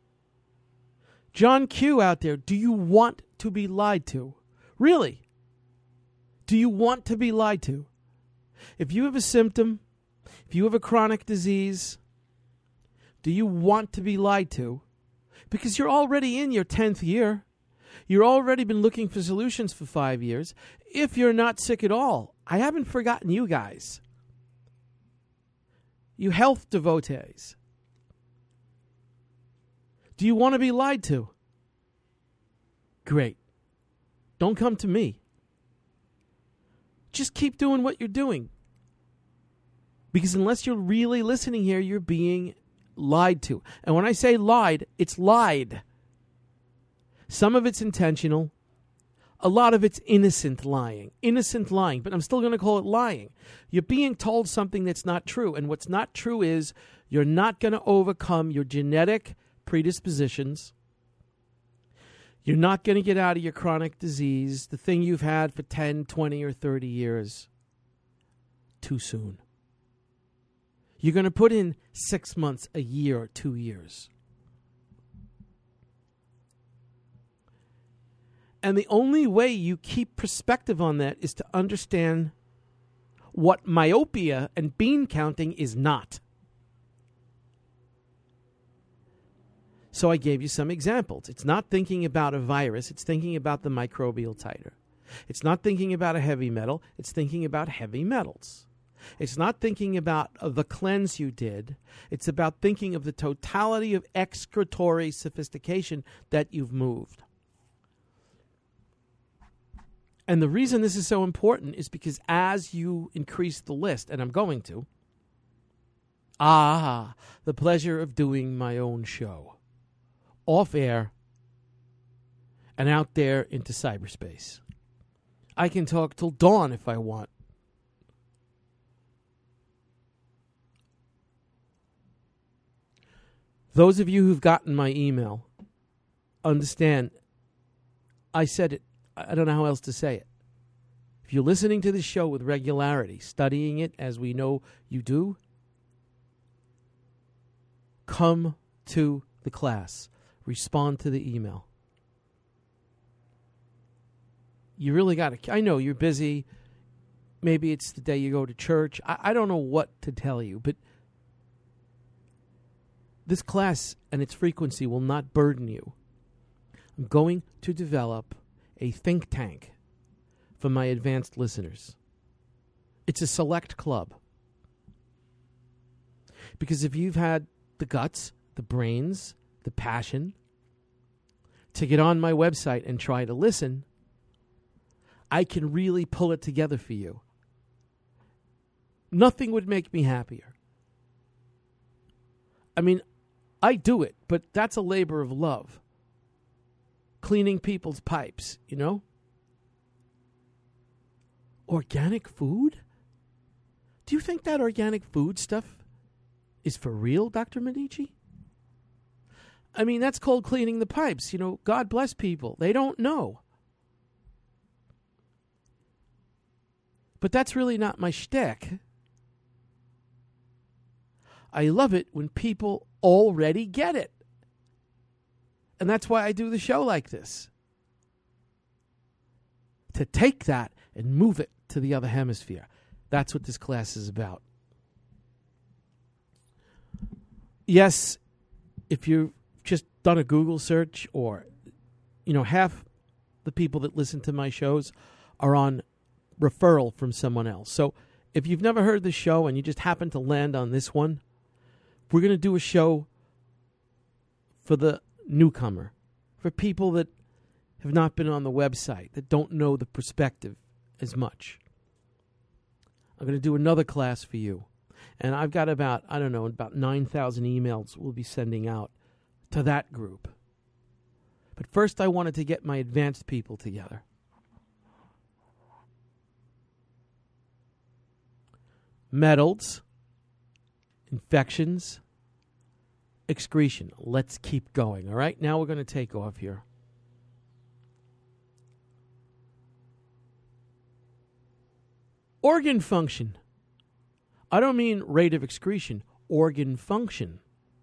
John Q out there, do you want to be lied to? Really? Do you want to be lied to? If you have a symptom, if you have a chronic disease, do you want to be lied to? Because you're already in your tenth year. You've already been looking for solutions for five years. If you're not sick at all, I haven't forgotten you guys. You health devotees. Do you want to be lied to? Great. Don't come to me. Just keep doing what you're doing. Because unless you're really listening here, you're being lied to. And when I say lied, it's lied. Some of it's intentional. A lot of it's innocent lying. Innocent lying, but I'm still going to call it lying. You're being told something that's not true. And what's not true is you're not going to overcome your genetic predispositions. You're not going to get out of your chronic disease, the thing you've had for ten, twenty, or thirty years, too soon. You're going to put in six months, a year, or two years. And the only way you keep perspective on that is to understand what myopia and bean counting is not. So I gave you some examples. It's not thinking about a virus. It's thinking about the microbial titer. It's not thinking about a heavy metal. It's thinking about heavy metals. It's not thinking about uh, the cleanse you did. It's about thinking of the totality of excretory sophistication that you've moved. And the reason this is so important is because as you increase the list, and I'm going to, ah, the pleasure of doing my own show, off air and out there into cyberspace. I can talk till dawn if I want. Those of you who've gotten my email understand I said it. I don't know how else to say it. If you're listening to this show with regularity, studying it as we know you do, come to the class. Respond to the email. You really got to, I know you're busy. Maybe it's the day you go to church. I, I don't know what to tell you, but this class and its frequency will not burden you. I'm going to develop a think tank for my advanced listeners. It's a select club. Because if you've had the guts, the brains, the passion to get on my website and try to listen, I can really pull it together for you. Nothing would make me happier. I mean, I do it, but that's a labor of love. Cleaning people's pipes, you know? Organic food? Do you think that organic food stuff is for real, Doctor Medici? I mean, that's called cleaning the pipes. You know, God bless people. They don't know. But that's really not my shtick. I love it when people already get it. And that's why I do the show like this. To take that and move it to the other hemisphere. That's what this class is about. Yes, if you've just done a Google search, or, you know, half the people that listen to my shows are on referral from someone else. So if you've never heard the show and you just happen to land on this one, we're going to do a show for the newcomer, for people that have not been on the website, that don't know the perspective as much. I'm going to do another class for you. And I've got about, I don't know, about nine thousand emails we'll be sending out to that group. But first I wanted to get my advanced people together. Metals, infections, excretion. Let's keep going, all right? Now we're going to take off here. Organ function. I don't mean rate of excretion. Organ function.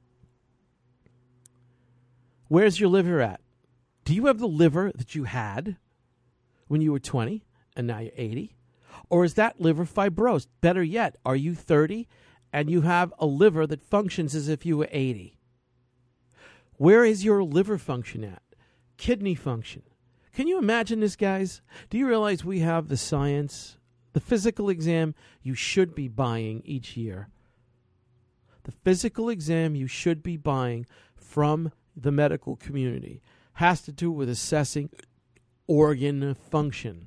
Where's your liver at? Do you have the liver that you had when you were twenty and now you're eighty? Or is that liver fibrosed? Better yet, are you thirty and you have a liver that functions as if you were eighty? Where is your liver function at? Kidney function. Can you imagine this, guys? Do you realize we have the science, the physical exam you should be buying each year? The physical exam you should be buying from the medical community has to do with assessing organ function.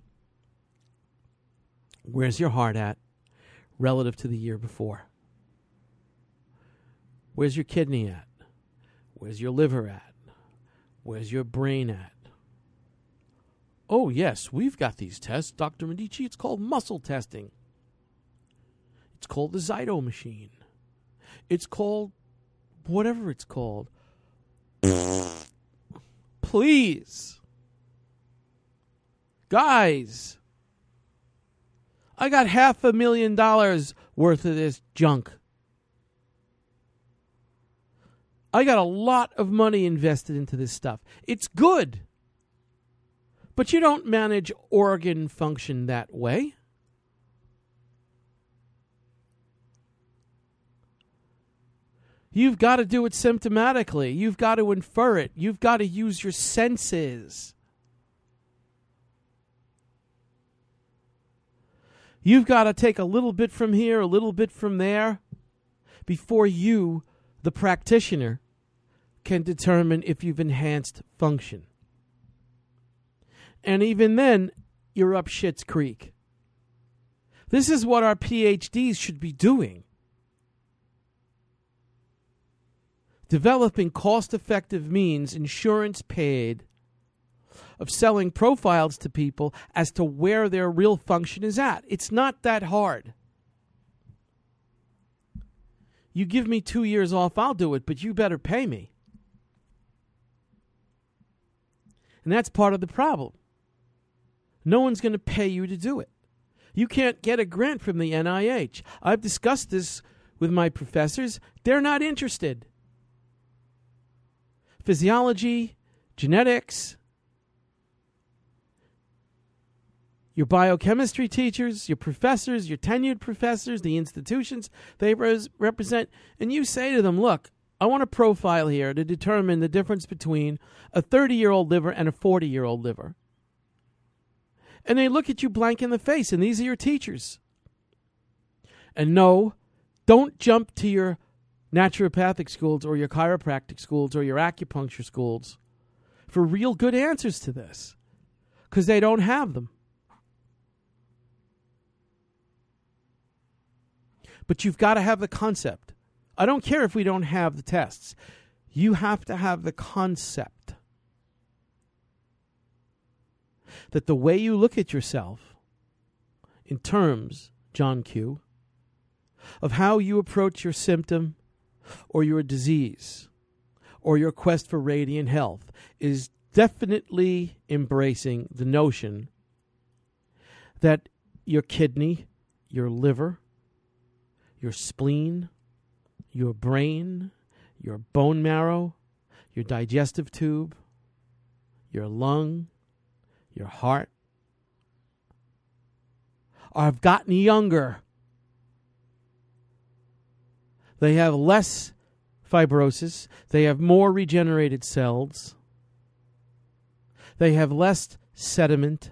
Where's your heart at relative to the year before? Where's your kidney at? Where's your liver at? Where's your brain at? Oh, yes, we've got these tests, Doctor Medici. It's called muscle testing. It's called the Zyto machine. It's called whatever it's called. Please. Guys, I got half a million dollars worth of this junk. I got a lot of money invested into this stuff. It's good. But you don't manage organ function that way. You've got to do it symptomatically. You've got to infer it. You've got to use your senses. You've got to take a little bit from here, a little bit from there, before you, the practitioner, can determine if you've enhanced function. And even then, you're up shit's creek. This is what our P H Ds should be doing. Developing cost-effective means, insurance paid, of selling profiles to people as to where their real function is at. It's not that hard. You give me two years off, I'll do it, but you better pay me. And that's part of the problem. No one's going to pay you to do it. You can't get a grant from the N I H. I've discussed this with my professors. They're not interested. Physiology, genetics, your biochemistry teachers, your professors, your tenured professors, the institutions they res- represent, and you say to them, look, I want to profile here to determine the difference between a thirty-year-old liver and a forty-year-old liver. And they look at you blank in the face, and these are your teachers. And no, don't jump to your naturopathic schools or your chiropractic schools or your acupuncture schools for real good answers to this, because they don't have them. But you've got to have the concept. I don't care if we don't have the tests. You have to have the concept that the way you look at yourself in terms, John Q., of how you approach your symptom or your disease or your quest for radiant health is definitely embracing the notion that your kidney, your liver, your spleen, your brain, your bone marrow, your digestive tube, your lung, your heart have gotten younger. They have less fibrosis. They have more regenerated cells. They have less sediment.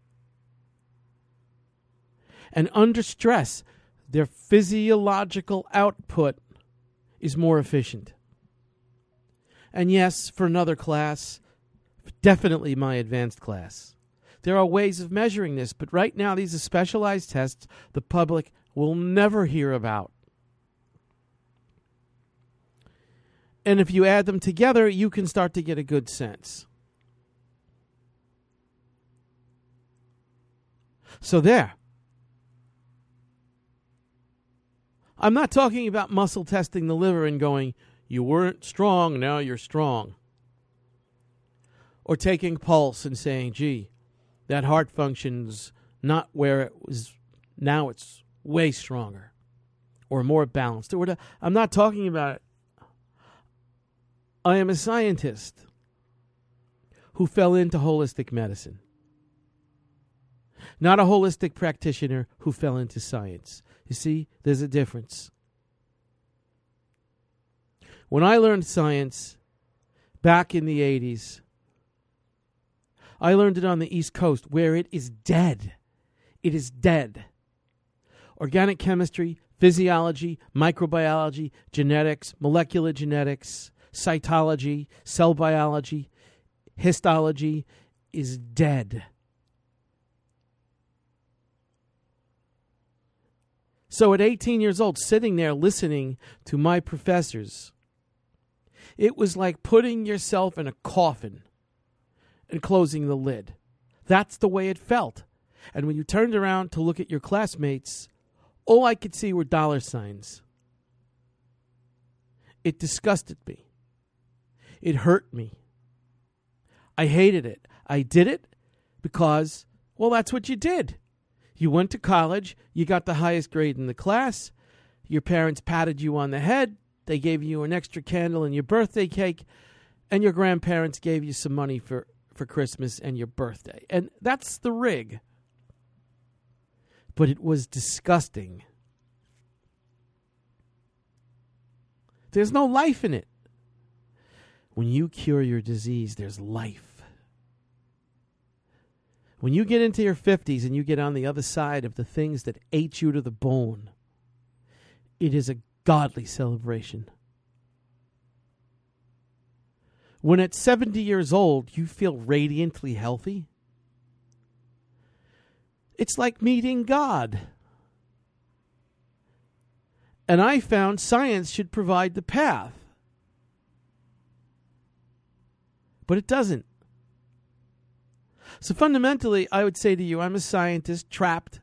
And under stress, their physiological output is more efficient. And yes, for another class, definitely my advanced class, there are ways of measuring this, but right now these are specialized tests the public will never hear about. And if you add them together, you can start to get a good sense. So there. I'm not talking about muscle testing the liver and going, you weren't strong, now you're strong. Or taking pulse and saying, gee, that heart function's not where it was, now it's way stronger or more balanced. I'm not talking about it. I am a scientist who fell into holistic medicine, not a holistic practitioner who fell into science. You see, there's a difference. When I learned science back in the eighties, I learned it on the East Coast where it is dead. It is dead. Organic chemistry, physiology, microbiology, genetics, molecular genetics, cytology, cell biology, histology is dead. So at eighteen years old, sitting there listening to my professors, it was like putting yourself in a coffin and closing the lid. That's the way it felt. And when you turned around to look at your classmates, all I could see were dollar signs. It disgusted me. It hurt me. I hated it. I did it because, well, that's what you did. You went to college, you got the highest grade in the class, your parents patted you on the head, they gave you an extra candle and your birthday cake, and your grandparents gave you some money for, for Christmas and your birthday. And that's the rig. But it was disgusting. There's no life in it. When you cure your disease, there's life. When you get into your fifties and you get on the other side of the things that ate you to the bone, it is a godly celebration. When at seventy years old you feel radiantly healthy, it's like meeting God. And I found science should provide the path. But it doesn't. So fundamentally, I would say to you, I'm a scientist trapped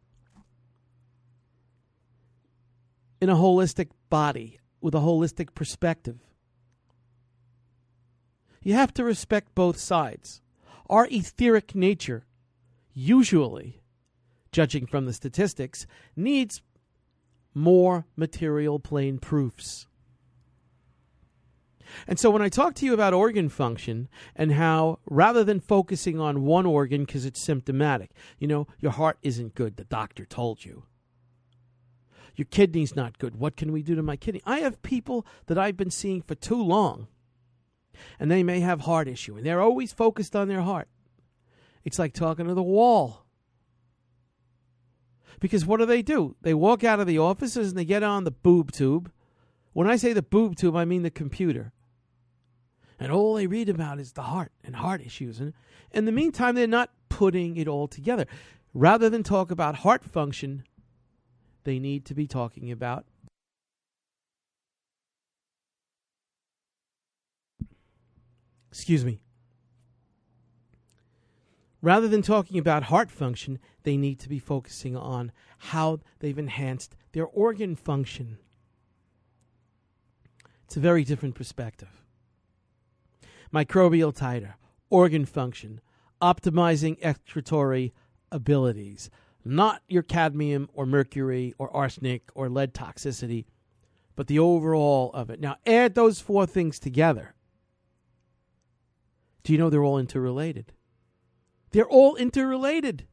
in a holistic body with a holistic perspective. You have to respect both sides. Our etheric nature, usually, judging from the statistics, needs more material plane proofs. And so when I talk to you about organ function and how rather than focusing on one organ because it's symptomatic, you know, your heart isn't good, the doctor told you. Your kidney's not good. What can we do to my kidney? I have people that I've been seeing for too long, and they may have heart issue, and they're always focused on their heart. It's like talking to the wall. Because what do they do? They walk out of the offices and they get on the boob tube. When I say the boob tube, I mean the computer. And all they read about is the heart and heart issues. And in the meantime, they're not putting it all together. Rather than talk about heart function, they need to be talking about excuse me. Rather than talking about heart function, they need to be focusing on how they've enhanced their organ function. It's a very different perspective. Microbial titer, organ function, optimizing excretory abilities, not your cadmium or mercury or arsenic or lead toxicity, but the overall of it. Now, add those four things together. Do you know they're all interrelated? They're all interrelated.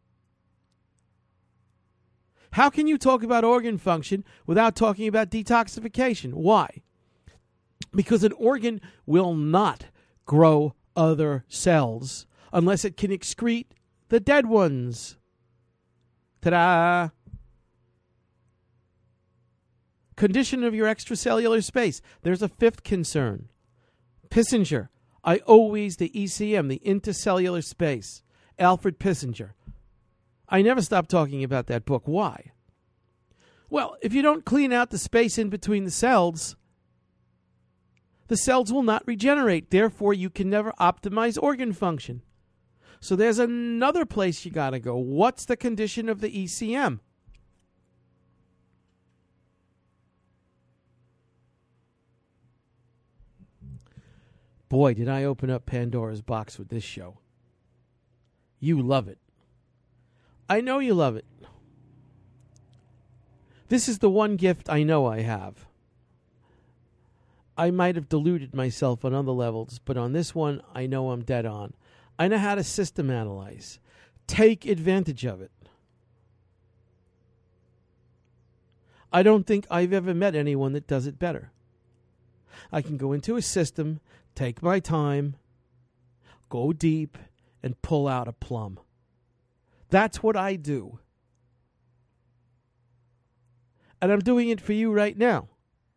How can you talk about organ function without talking about detoxification? Why? Because an organ will not grow other cells unless it can excrete the dead ones. Ta-da! Condition of your extracellular space. There's a fifth concern. Pissinger. I always, the E C M, the intercellular space. Alfred Pissinger. I never stop talking about that book. Why? Well, if you don't clean out the space in between the cells, the cells will not regenerate. Therefore, you can never optimize organ function. So there's another place you got to go. What's the condition of the E C M? Boy, did I open up Pandora's box with this show. You love it. I know you love it. This is the one gift I know I have. I might have deluded myself on other levels, but on this one, I know I'm dead on. I know how to system analyze. Take advantage of it. I don't think I've ever met anyone that does it better. I can go into a system, take my time, go deep, and pull out a plum. That's what I do. And I'm doing it for you right now.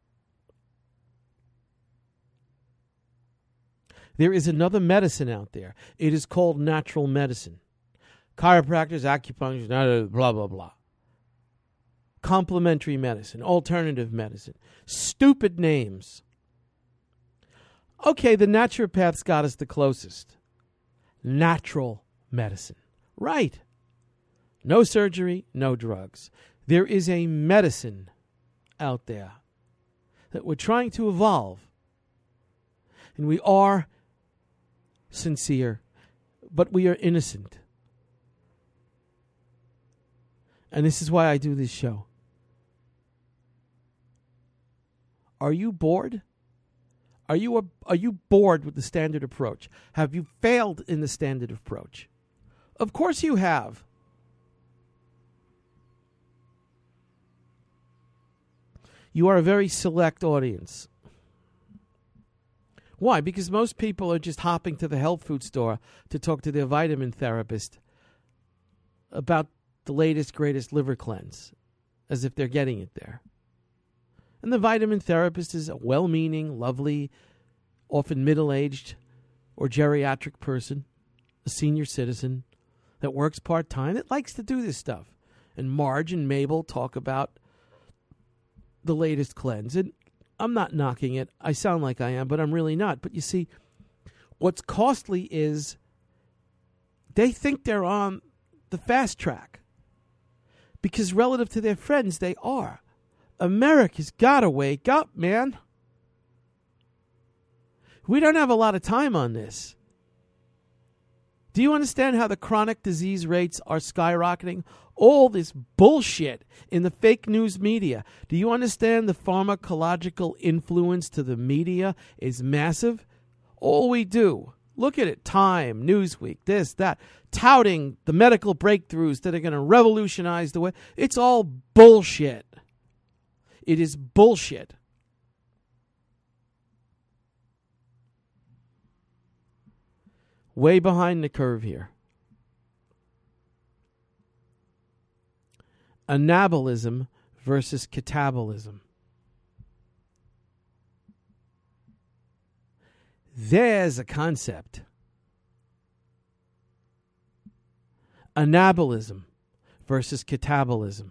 There is another medicine out there. It is called natural medicine. Chiropractors, acupuncture, blah, blah, blah. Complementary medicine, alternative medicine. Stupid names. Okay, the naturopaths got us the closest. Natural medicine. Right. No surgery, no drugs. There is a medicine out there that we're trying to evolve. And we are sincere, but we are innocent. And this is why I do this show. Are you bored? Are you a, are you bored with the standard approach? Have you failed in the standard approach? Of course you have. You are a very select audience. Why? Because most people are just hopping to the health food store to talk to their vitamin therapist about the latest, greatest liver cleanse, as if they're getting it there. And the vitamin therapist is a well-meaning, lovely, often middle-aged or geriatric person, a senior citizen that works part-time, that likes to do this stuff. And Marge and Mabel talk about the latest cleanse. And I'm not knocking it. I sound like I am, but I'm really not. But you see, what's costly is they think they're on the fast track. Because relative to their friends, they are. America's got to wake up, man. We don't have a lot of time on this. Do you understand how the chronic disease rates are skyrocketing? All this bullshit in the fake news media. Do you understand the pharmacological influence to the media is massive? All we do, look at it, Time, Newsweek, this, that, touting the medical breakthroughs that are going to revolutionize the way. It's all bullshit. It is bullshit. Way behind the curve here. Anabolism versus catabolism. There's a concept. Anabolism versus catabolism.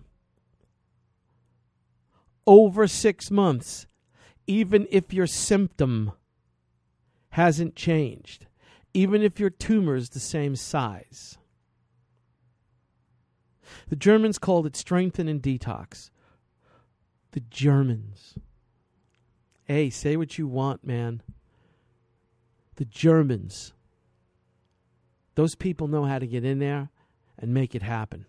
Over six months, even if your symptom hasn't changed, even if your tumor is the same size. The Germans called it strengthen and detox. The Germans. Hey, say what you want, man. The Germans. Those people know how to get in there and make it happen.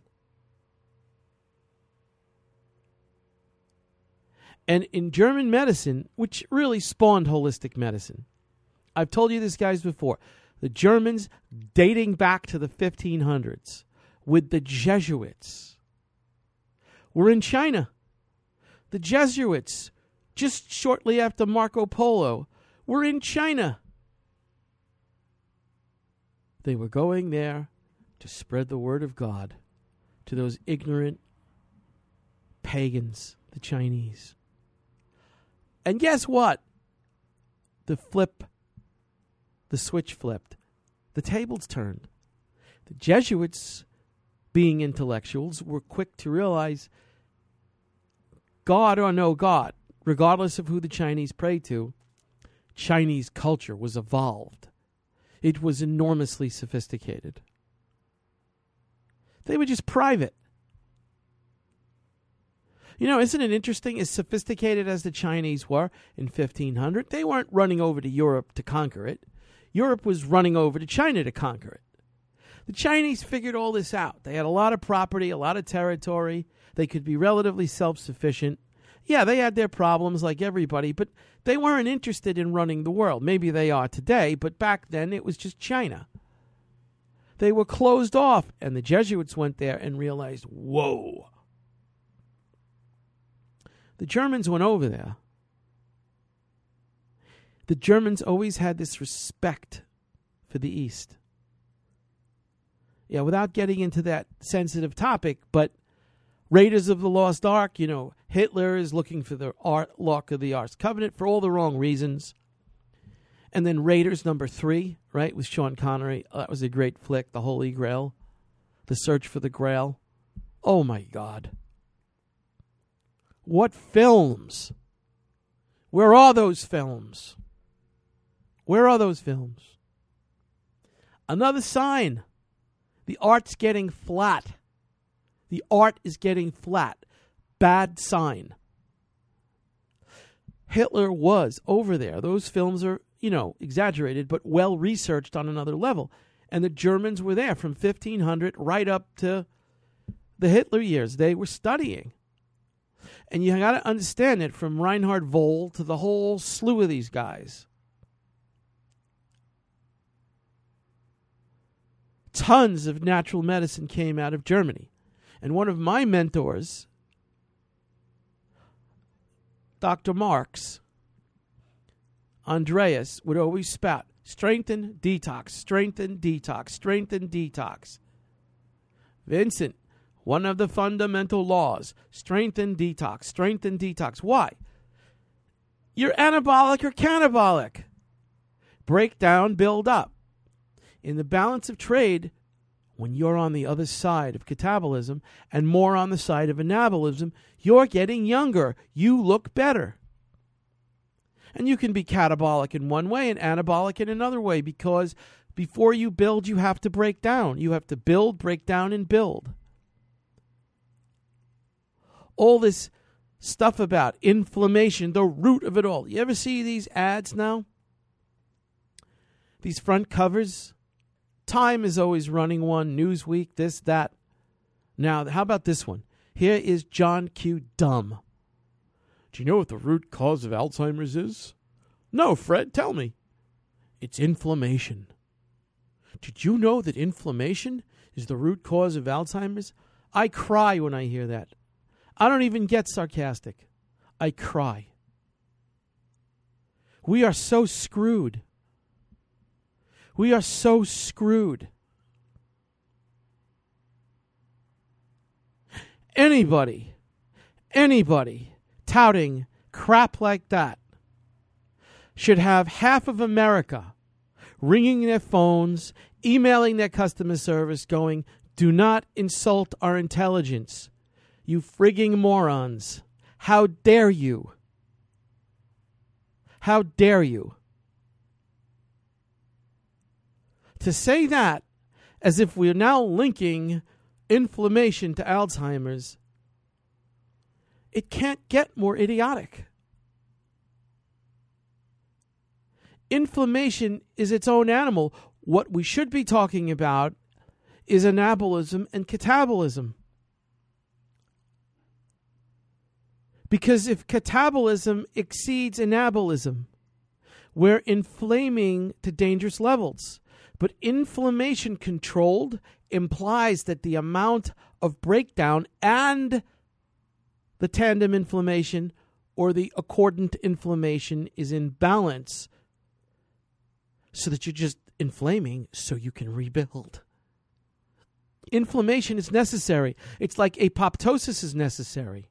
And in German medicine, which really spawned holistic medicine, I've told you this, guys, before. The Germans, dating back to the fifteen hundreds, with the Jesuits, were in China. The Jesuits, just shortly after Marco Polo, were in China. They were going there to spread the word of God to those ignorant pagans, the Chinese. And guess what? The flip, the switch flipped. The tables turned. The Jesuits, being intellectuals, were quick to realize God or no God, regardless of who the Chinese prayed to, Chinese culture was evolved. It was enormously sophisticated. They were just private. You know, isn't it interesting? As sophisticated as the Chinese were in fifteen hundred, they weren't running over to Europe to conquer it. Europe was running over to China to conquer it. The Chinese figured all this out. They had a lot of property, a lot of territory. They could be relatively self-sufficient. Yeah, they had their problems like everybody, but they weren't interested in running the world. Maybe they are today, but back then it was just China. They were closed off, and the Jesuits went there and realized, whoa. The Germans went over there. The Germans always had this respect for the East. Yeah, without getting into that sensitive topic, but Raiders of the Lost Ark, you know, Hitler is looking for the Ark of the Ark Covenant for all the wrong reasons. And then Raiders number three, right, with Sean Connery. Oh, that was a great flick, The Holy Grail, The Search for the Grail. Oh, my God. What films? Where are those films? Where are those films? Another sign. The art's getting flat. The art is getting flat. Bad sign. Hitler was over there. Those films are, you know, exaggerated, but well researched on another level. And the Germans were there from fifteen hundred right up to the Hitler years. They were studying. And you got to understand it, from Reinhard Voll to the whole slew of these guys. Tons of natural medicine came out of Germany. And one of my mentors, Doctor Marx, Andreas, would always spout, strengthen, detox, strengthen, detox, strengthen, detox. Vincent, one of the fundamental laws, strengthen, detox, strengthen, detox. Why? You're anabolic or catabolic. Break down, build up. In the balance of trade, when you're on the other side of catabolism and more on the side of anabolism, you're getting younger. You look better. And you can be catabolic in one way and anabolic in another way, because before you build, you have to break down. You have to build, break down, and build. All this stuff about inflammation, the root of it all. You ever see these ads now? These front covers? Time is always running one. Newsweek, this, that. Now, how about this one? Here is John Q. Dumb. Do you know what the root cause of Alzheimer's is? No, Fred, tell me. It's inflammation. Did you know that inflammation is the root cause of Alzheimer's? I cry when I hear that. I don't even get sarcastic. I cry. We are so screwed. We are so screwed. Anybody, anybody touting crap like that should have half of America ringing their phones, emailing their customer service, going, "Do not insult our intelligence. You frigging morons. How dare you? How dare you?" To say that as if we're now linking inflammation to Alzheimer's, it can't get more idiotic. Inflammation is its own animal. What we should be talking about is anabolism and catabolism. Because if catabolism exceeds anabolism, we're inflaming to dangerous levels. But inflammation controlled implies that the amount of breakdown and the tandem inflammation or the accordant inflammation is in balance, so that you're just inflaming so you can rebuild. Inflammation is necessary. It's like apoptosis is necessary.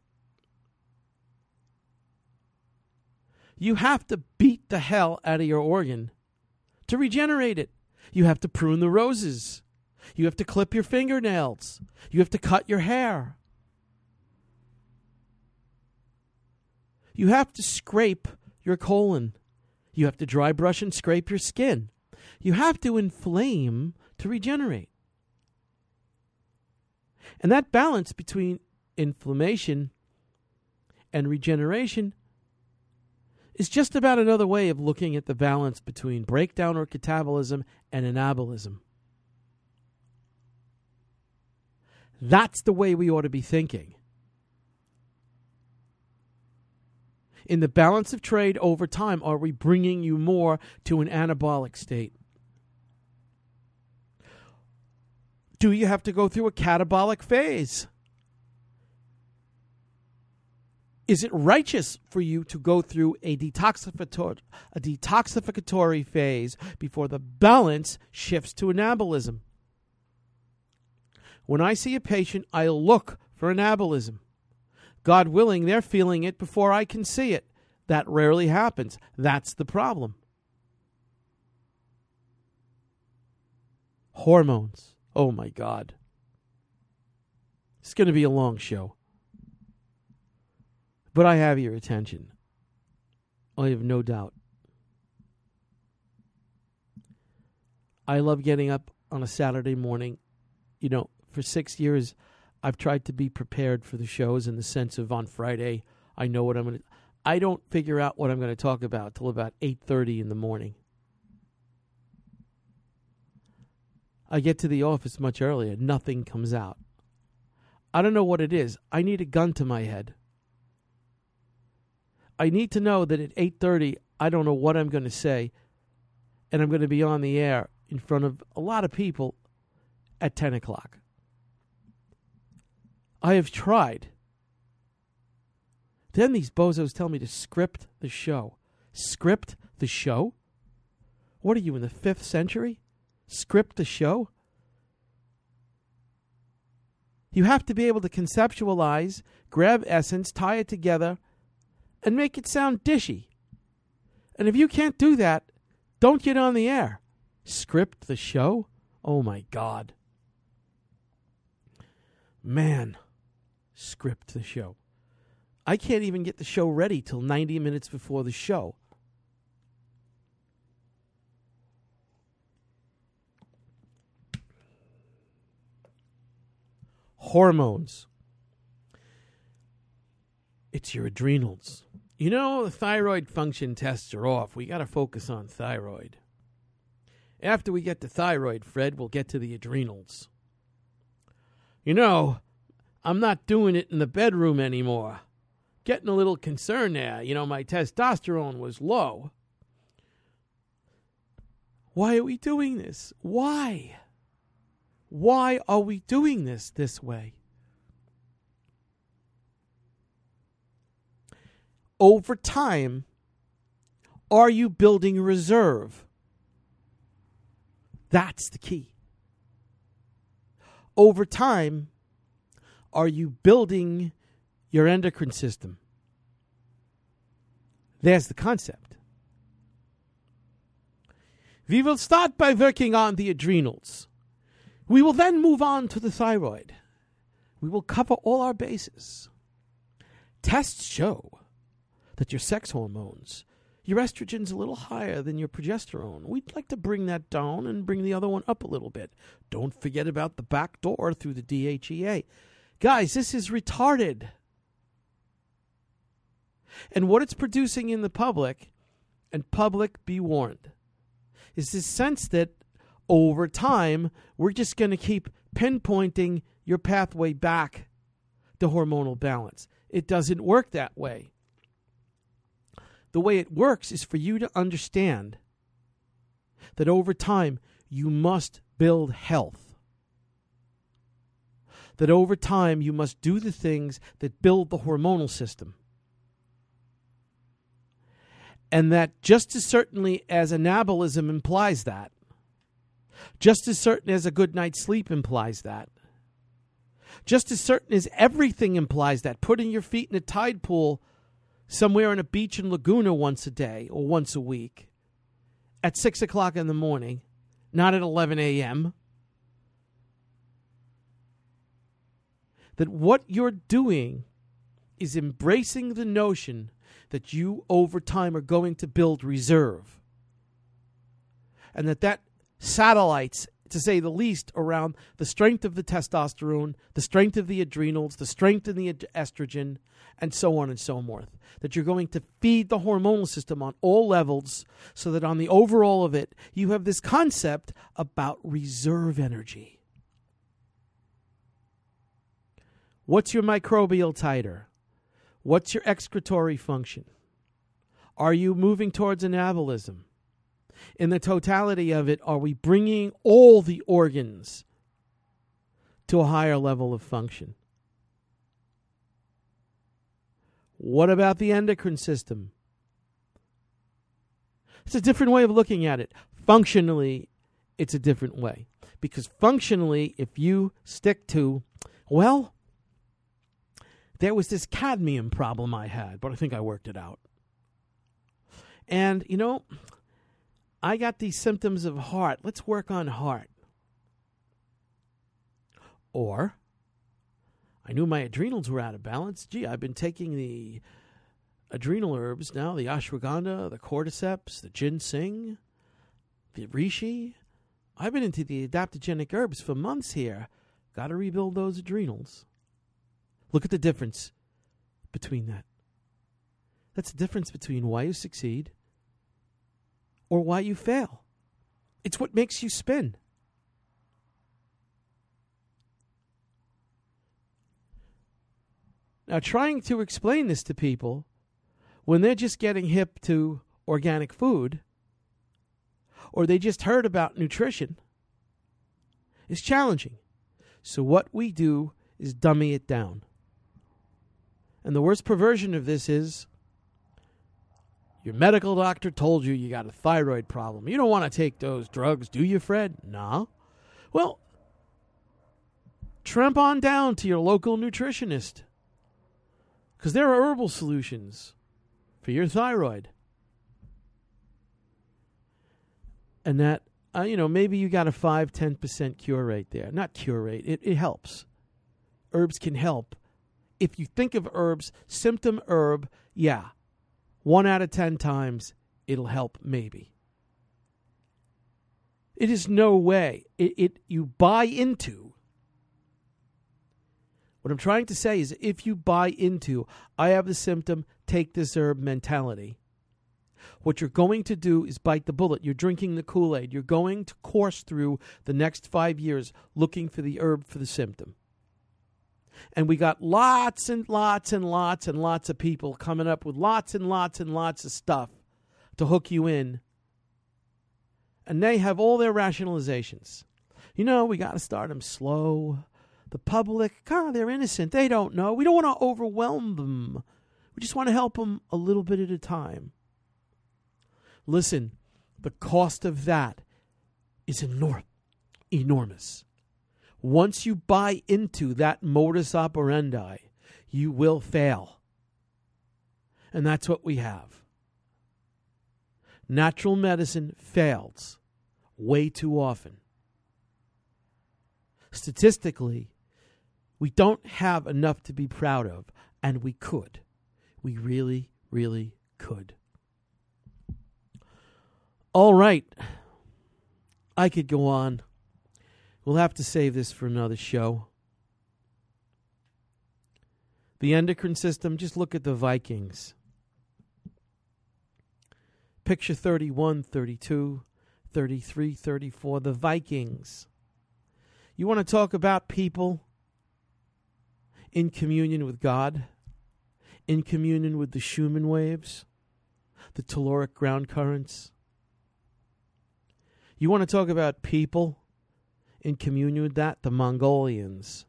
You have to beat the hell out of your organ to regenerate it. You have to prune the roses. You have to clip your fingernails. You have to cut your hair. You have to scrape your colon. You have to dry brush and scrape your skin. You have to inflame to regenerate. And that balance between inflammation and regeneration is just about another way of looking at the balance between breakdown or catabolism and anabolism. That's the way we ought to be thinking. In the balance of trade over time, are we bringing you more to an anabolic state? Do you have to go through a catabolic phase? Is it righteous for you to go through a detoxificatory, a detoxificatory phase before the balance shifts to anabolism? When I see a patient, I look for anabolism. God willing, they're feeling it before I can see it. That rarely happens. That's the problem. Hormones. Oh, my God. It's going to be a long show. But I have your attention. I have no doubt. I love getting up on a Saturday morning. You know, for six years, I've tried to be prepared for the shows in the sense of on Friday, I know what I'm going to... I don't figure out what I'm going to talk about till about eight thirty in the morning. I get to the office much earlier. Nothing comes out. I don't know what it is. I need a gun to my head. I need to know that at eight thirty, I don't know what I'm going to say, and I'm going to be on the air in front of a lot of people at ten o'clock. I have tried. Then these bozos tell me to script the show. Script the show? What are you, in the fifth century? Script the show? You have to be able to conceptualize, grab essence, tie it together, and make it sound dishy. And if you can't do that, don't get on the air. Script the show? Oh, my God. Man, script the show. I can't even get the show ready till ninety minutes before the show. Hormones. It's your adrenals. You know, the thyroid function tests are off. We got to focus on thyroid. After we get to thyroid, Fred, we'll get to the adrenals. You know, I'm not doing it in the bedroom anymore. Getting a little concerned there. You know, my testosterone was low. Why are we doing this? Why? Why are we doing this this way? over time, are you building a reserve? That's the key. Over time, are you building your endocrine system? There's the concept. We will start by working on the adrenals. We will then move on to the thyroid. We will cover all our bases. Tests show that your sex hormones, your estrogen's a little higher than your progesterone. We'd like to bring that down and bring the other one up a little bit. Don't forget about the back door through the D H E A. Guys, this is retarded. And what it's producing in the public, and public be warned, is this sense that over time, we're just going to keep pinpointing your pathway back to hormonal balance. It doesn't work that way. The way it works is for you to understand that over time, you must build health. That over time, you must do the things that build the hormonal system. And that just as certainly as anabolism implies that, just as certain as a good night's sleep implies that, just as certain as everything implies that, putting your feet in a tide pool somewhere on a beach in Laguna once a day or once a week at six o'clock in the morning, not at eleven a.m., that what you're doing is embracing the notion that you over time are going to build reserve. And that that satellites, to say the least, around the strength of the testosterone, the strength of the adrenals, the strength of the estrogen, and so on and so forth. That you're going to feed the hormonal system on all levels so that on the overall of it, you have this concept about reserve energy. What's your microbial titer? What's your excretory function? Are you moving towards anabolism? In the totality of it, are we bringing all the organs to a higher level of function? What about the endocrine system? It's a different way of looking at it. Functionally, it's a different way. Because functionally, if you stick to, well, there was this cadmium problem I had, but I think I worked it out. And, you know, I got these symptoms of heart. Let's work on heart. Or, I knew my adrenals were out of balance. Gee, I've been taking the adrenal herbs now, the ashwagandha, the cordyceps, the ginseng, the reishi. I've been into the adaptogenic herbs for months here. Got to rebuild those adrenals. Look at the difference between that. That's the difference between why you succeed or why you fail. It's what makes you spin. Now, trying to explain this to people when they're just getting hip to organic food or they just heard about nutrition is challenging. So what we do is dummy it down. And the worst perversion of this is your medical doctor told you you got a thyroid problem. You don't want to take those drugs, do you, Fred? No. Well, tramp on down to your local nutritionist because there are herbal solutions for your thyroid. And that, uh, you know, maybe you got a five, ten percent cure rate there. Not cure rate. It, it helps. Herbs can help. If you think of herbs, symptom herb, yeah, one out of ten times it'll help maybe. It is no way. It, it you buy into. What I'm trying to say is if you buy into, I have the symptom, take this herb mentality, what you're going to do is bite the bullet. You're drinking the Kool-Aid. You're going to course through the next five years looking for the herb for the symptom. And we got lots and lots and lots and lots of people coming up with lots and lots and lots of stuff to hook you in. And they have all their rationalizations. You know, we got to start them slow. The public, God, they're innocent. They don't know. We don't want to overwhelm them We just want to help them a little bit at a time. Listen, the cost of that is enormous. Enormous. Once you buy into that modus operandi, you will fail. And that's what we have. Natural medicine fails way too often. Statistically, we don't have enough to be proud of, and we could. We really, really could. All right. I could go on. We'll have to save this for another show. The endocrine system, just look at the Vikings. Picture thirty-one, thirty-two, thirty-three, thirty-four, the Vikings. You want to talk about people in communion with God, in communion with the Schumann waves, the telluric ground currents? You want to talk about people in communion with that, the Mongolians?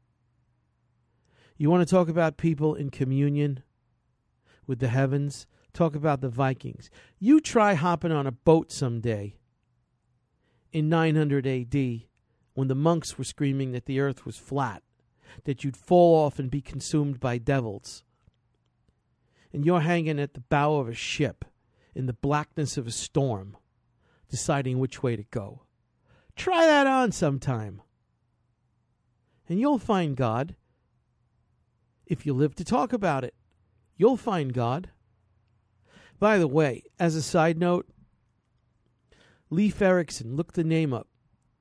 You want to talk about people in communion with the heavens? Talk about the Vikings. You try hopping on a boat someday in nine hundred A D when the monks were screaming that the earth was flat, that you'd fall off and be consumed by devils. And you're hanging at the bow of a ship in the blackness of a storm, deciding which way to go. Try that on sometime. And you'll find God. If you live to talk about it, you'll find God. By the way, as a side note, Leif Erikson, look the name up.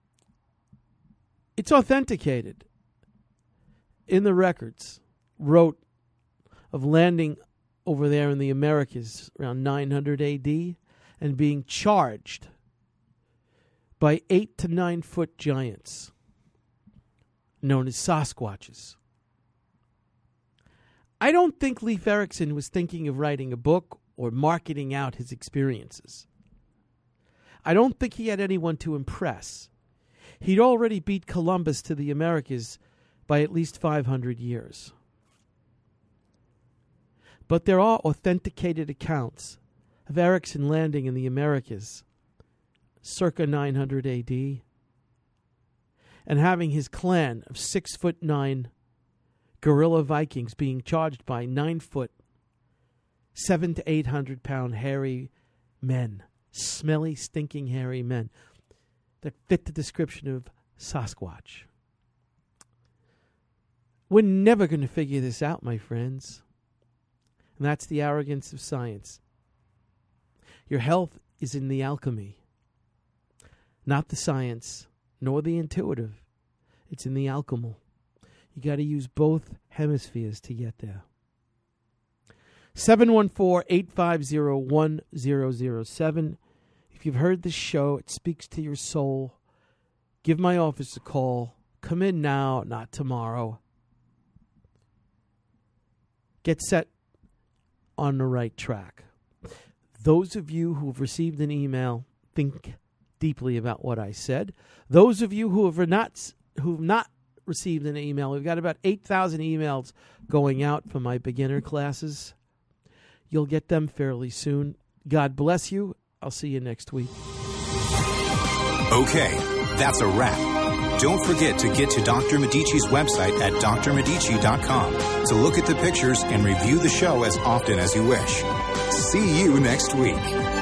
It's authenticated in the records. Wrote of landing over there in the Americas around nine hundred A D and being charged by eight to nine foot giants known as Sasquatches. I don't think Leif Erikson was thinking of writing a book or marketing out his experiences. I don't think he had anyone to impress. He'd already beat Columbus to the Americas by at least five hundred years. But there are authenticated accounts of Erikson landing in the Americas circa nine hundred A D and having his clan of six foot nine guerrilla Vikings being charged by nine foot, seven to eight hundred pound hairy men, smelly, stinking, hairy men that fit the description of Sasquatch. We're never going to figure this out, my friends. And that's the arrogance of science. Your health is in the alchemy, not the science, nor the intuitive. It's in the alchemical. You got to use both hemispheres to get there. seven one four, eight five zero, one zero zero seven. If you've heard this show, it speaks to your soul. Give my office a call. Come in now, not tomorrow. Get set on the right track. Those of you who have received an email, think deeply about what I said. Those of you who have not who have not received an email, we've got about eight thousand emails going out for my beginner classes. You'll get them fairly soon. God bless you. I'll see you next week. Okay, that's a wrap. Don't forget to get to Doctor Medici's website at d r medici dot com to look at the pictures and review the show as often as you wish. See you next week.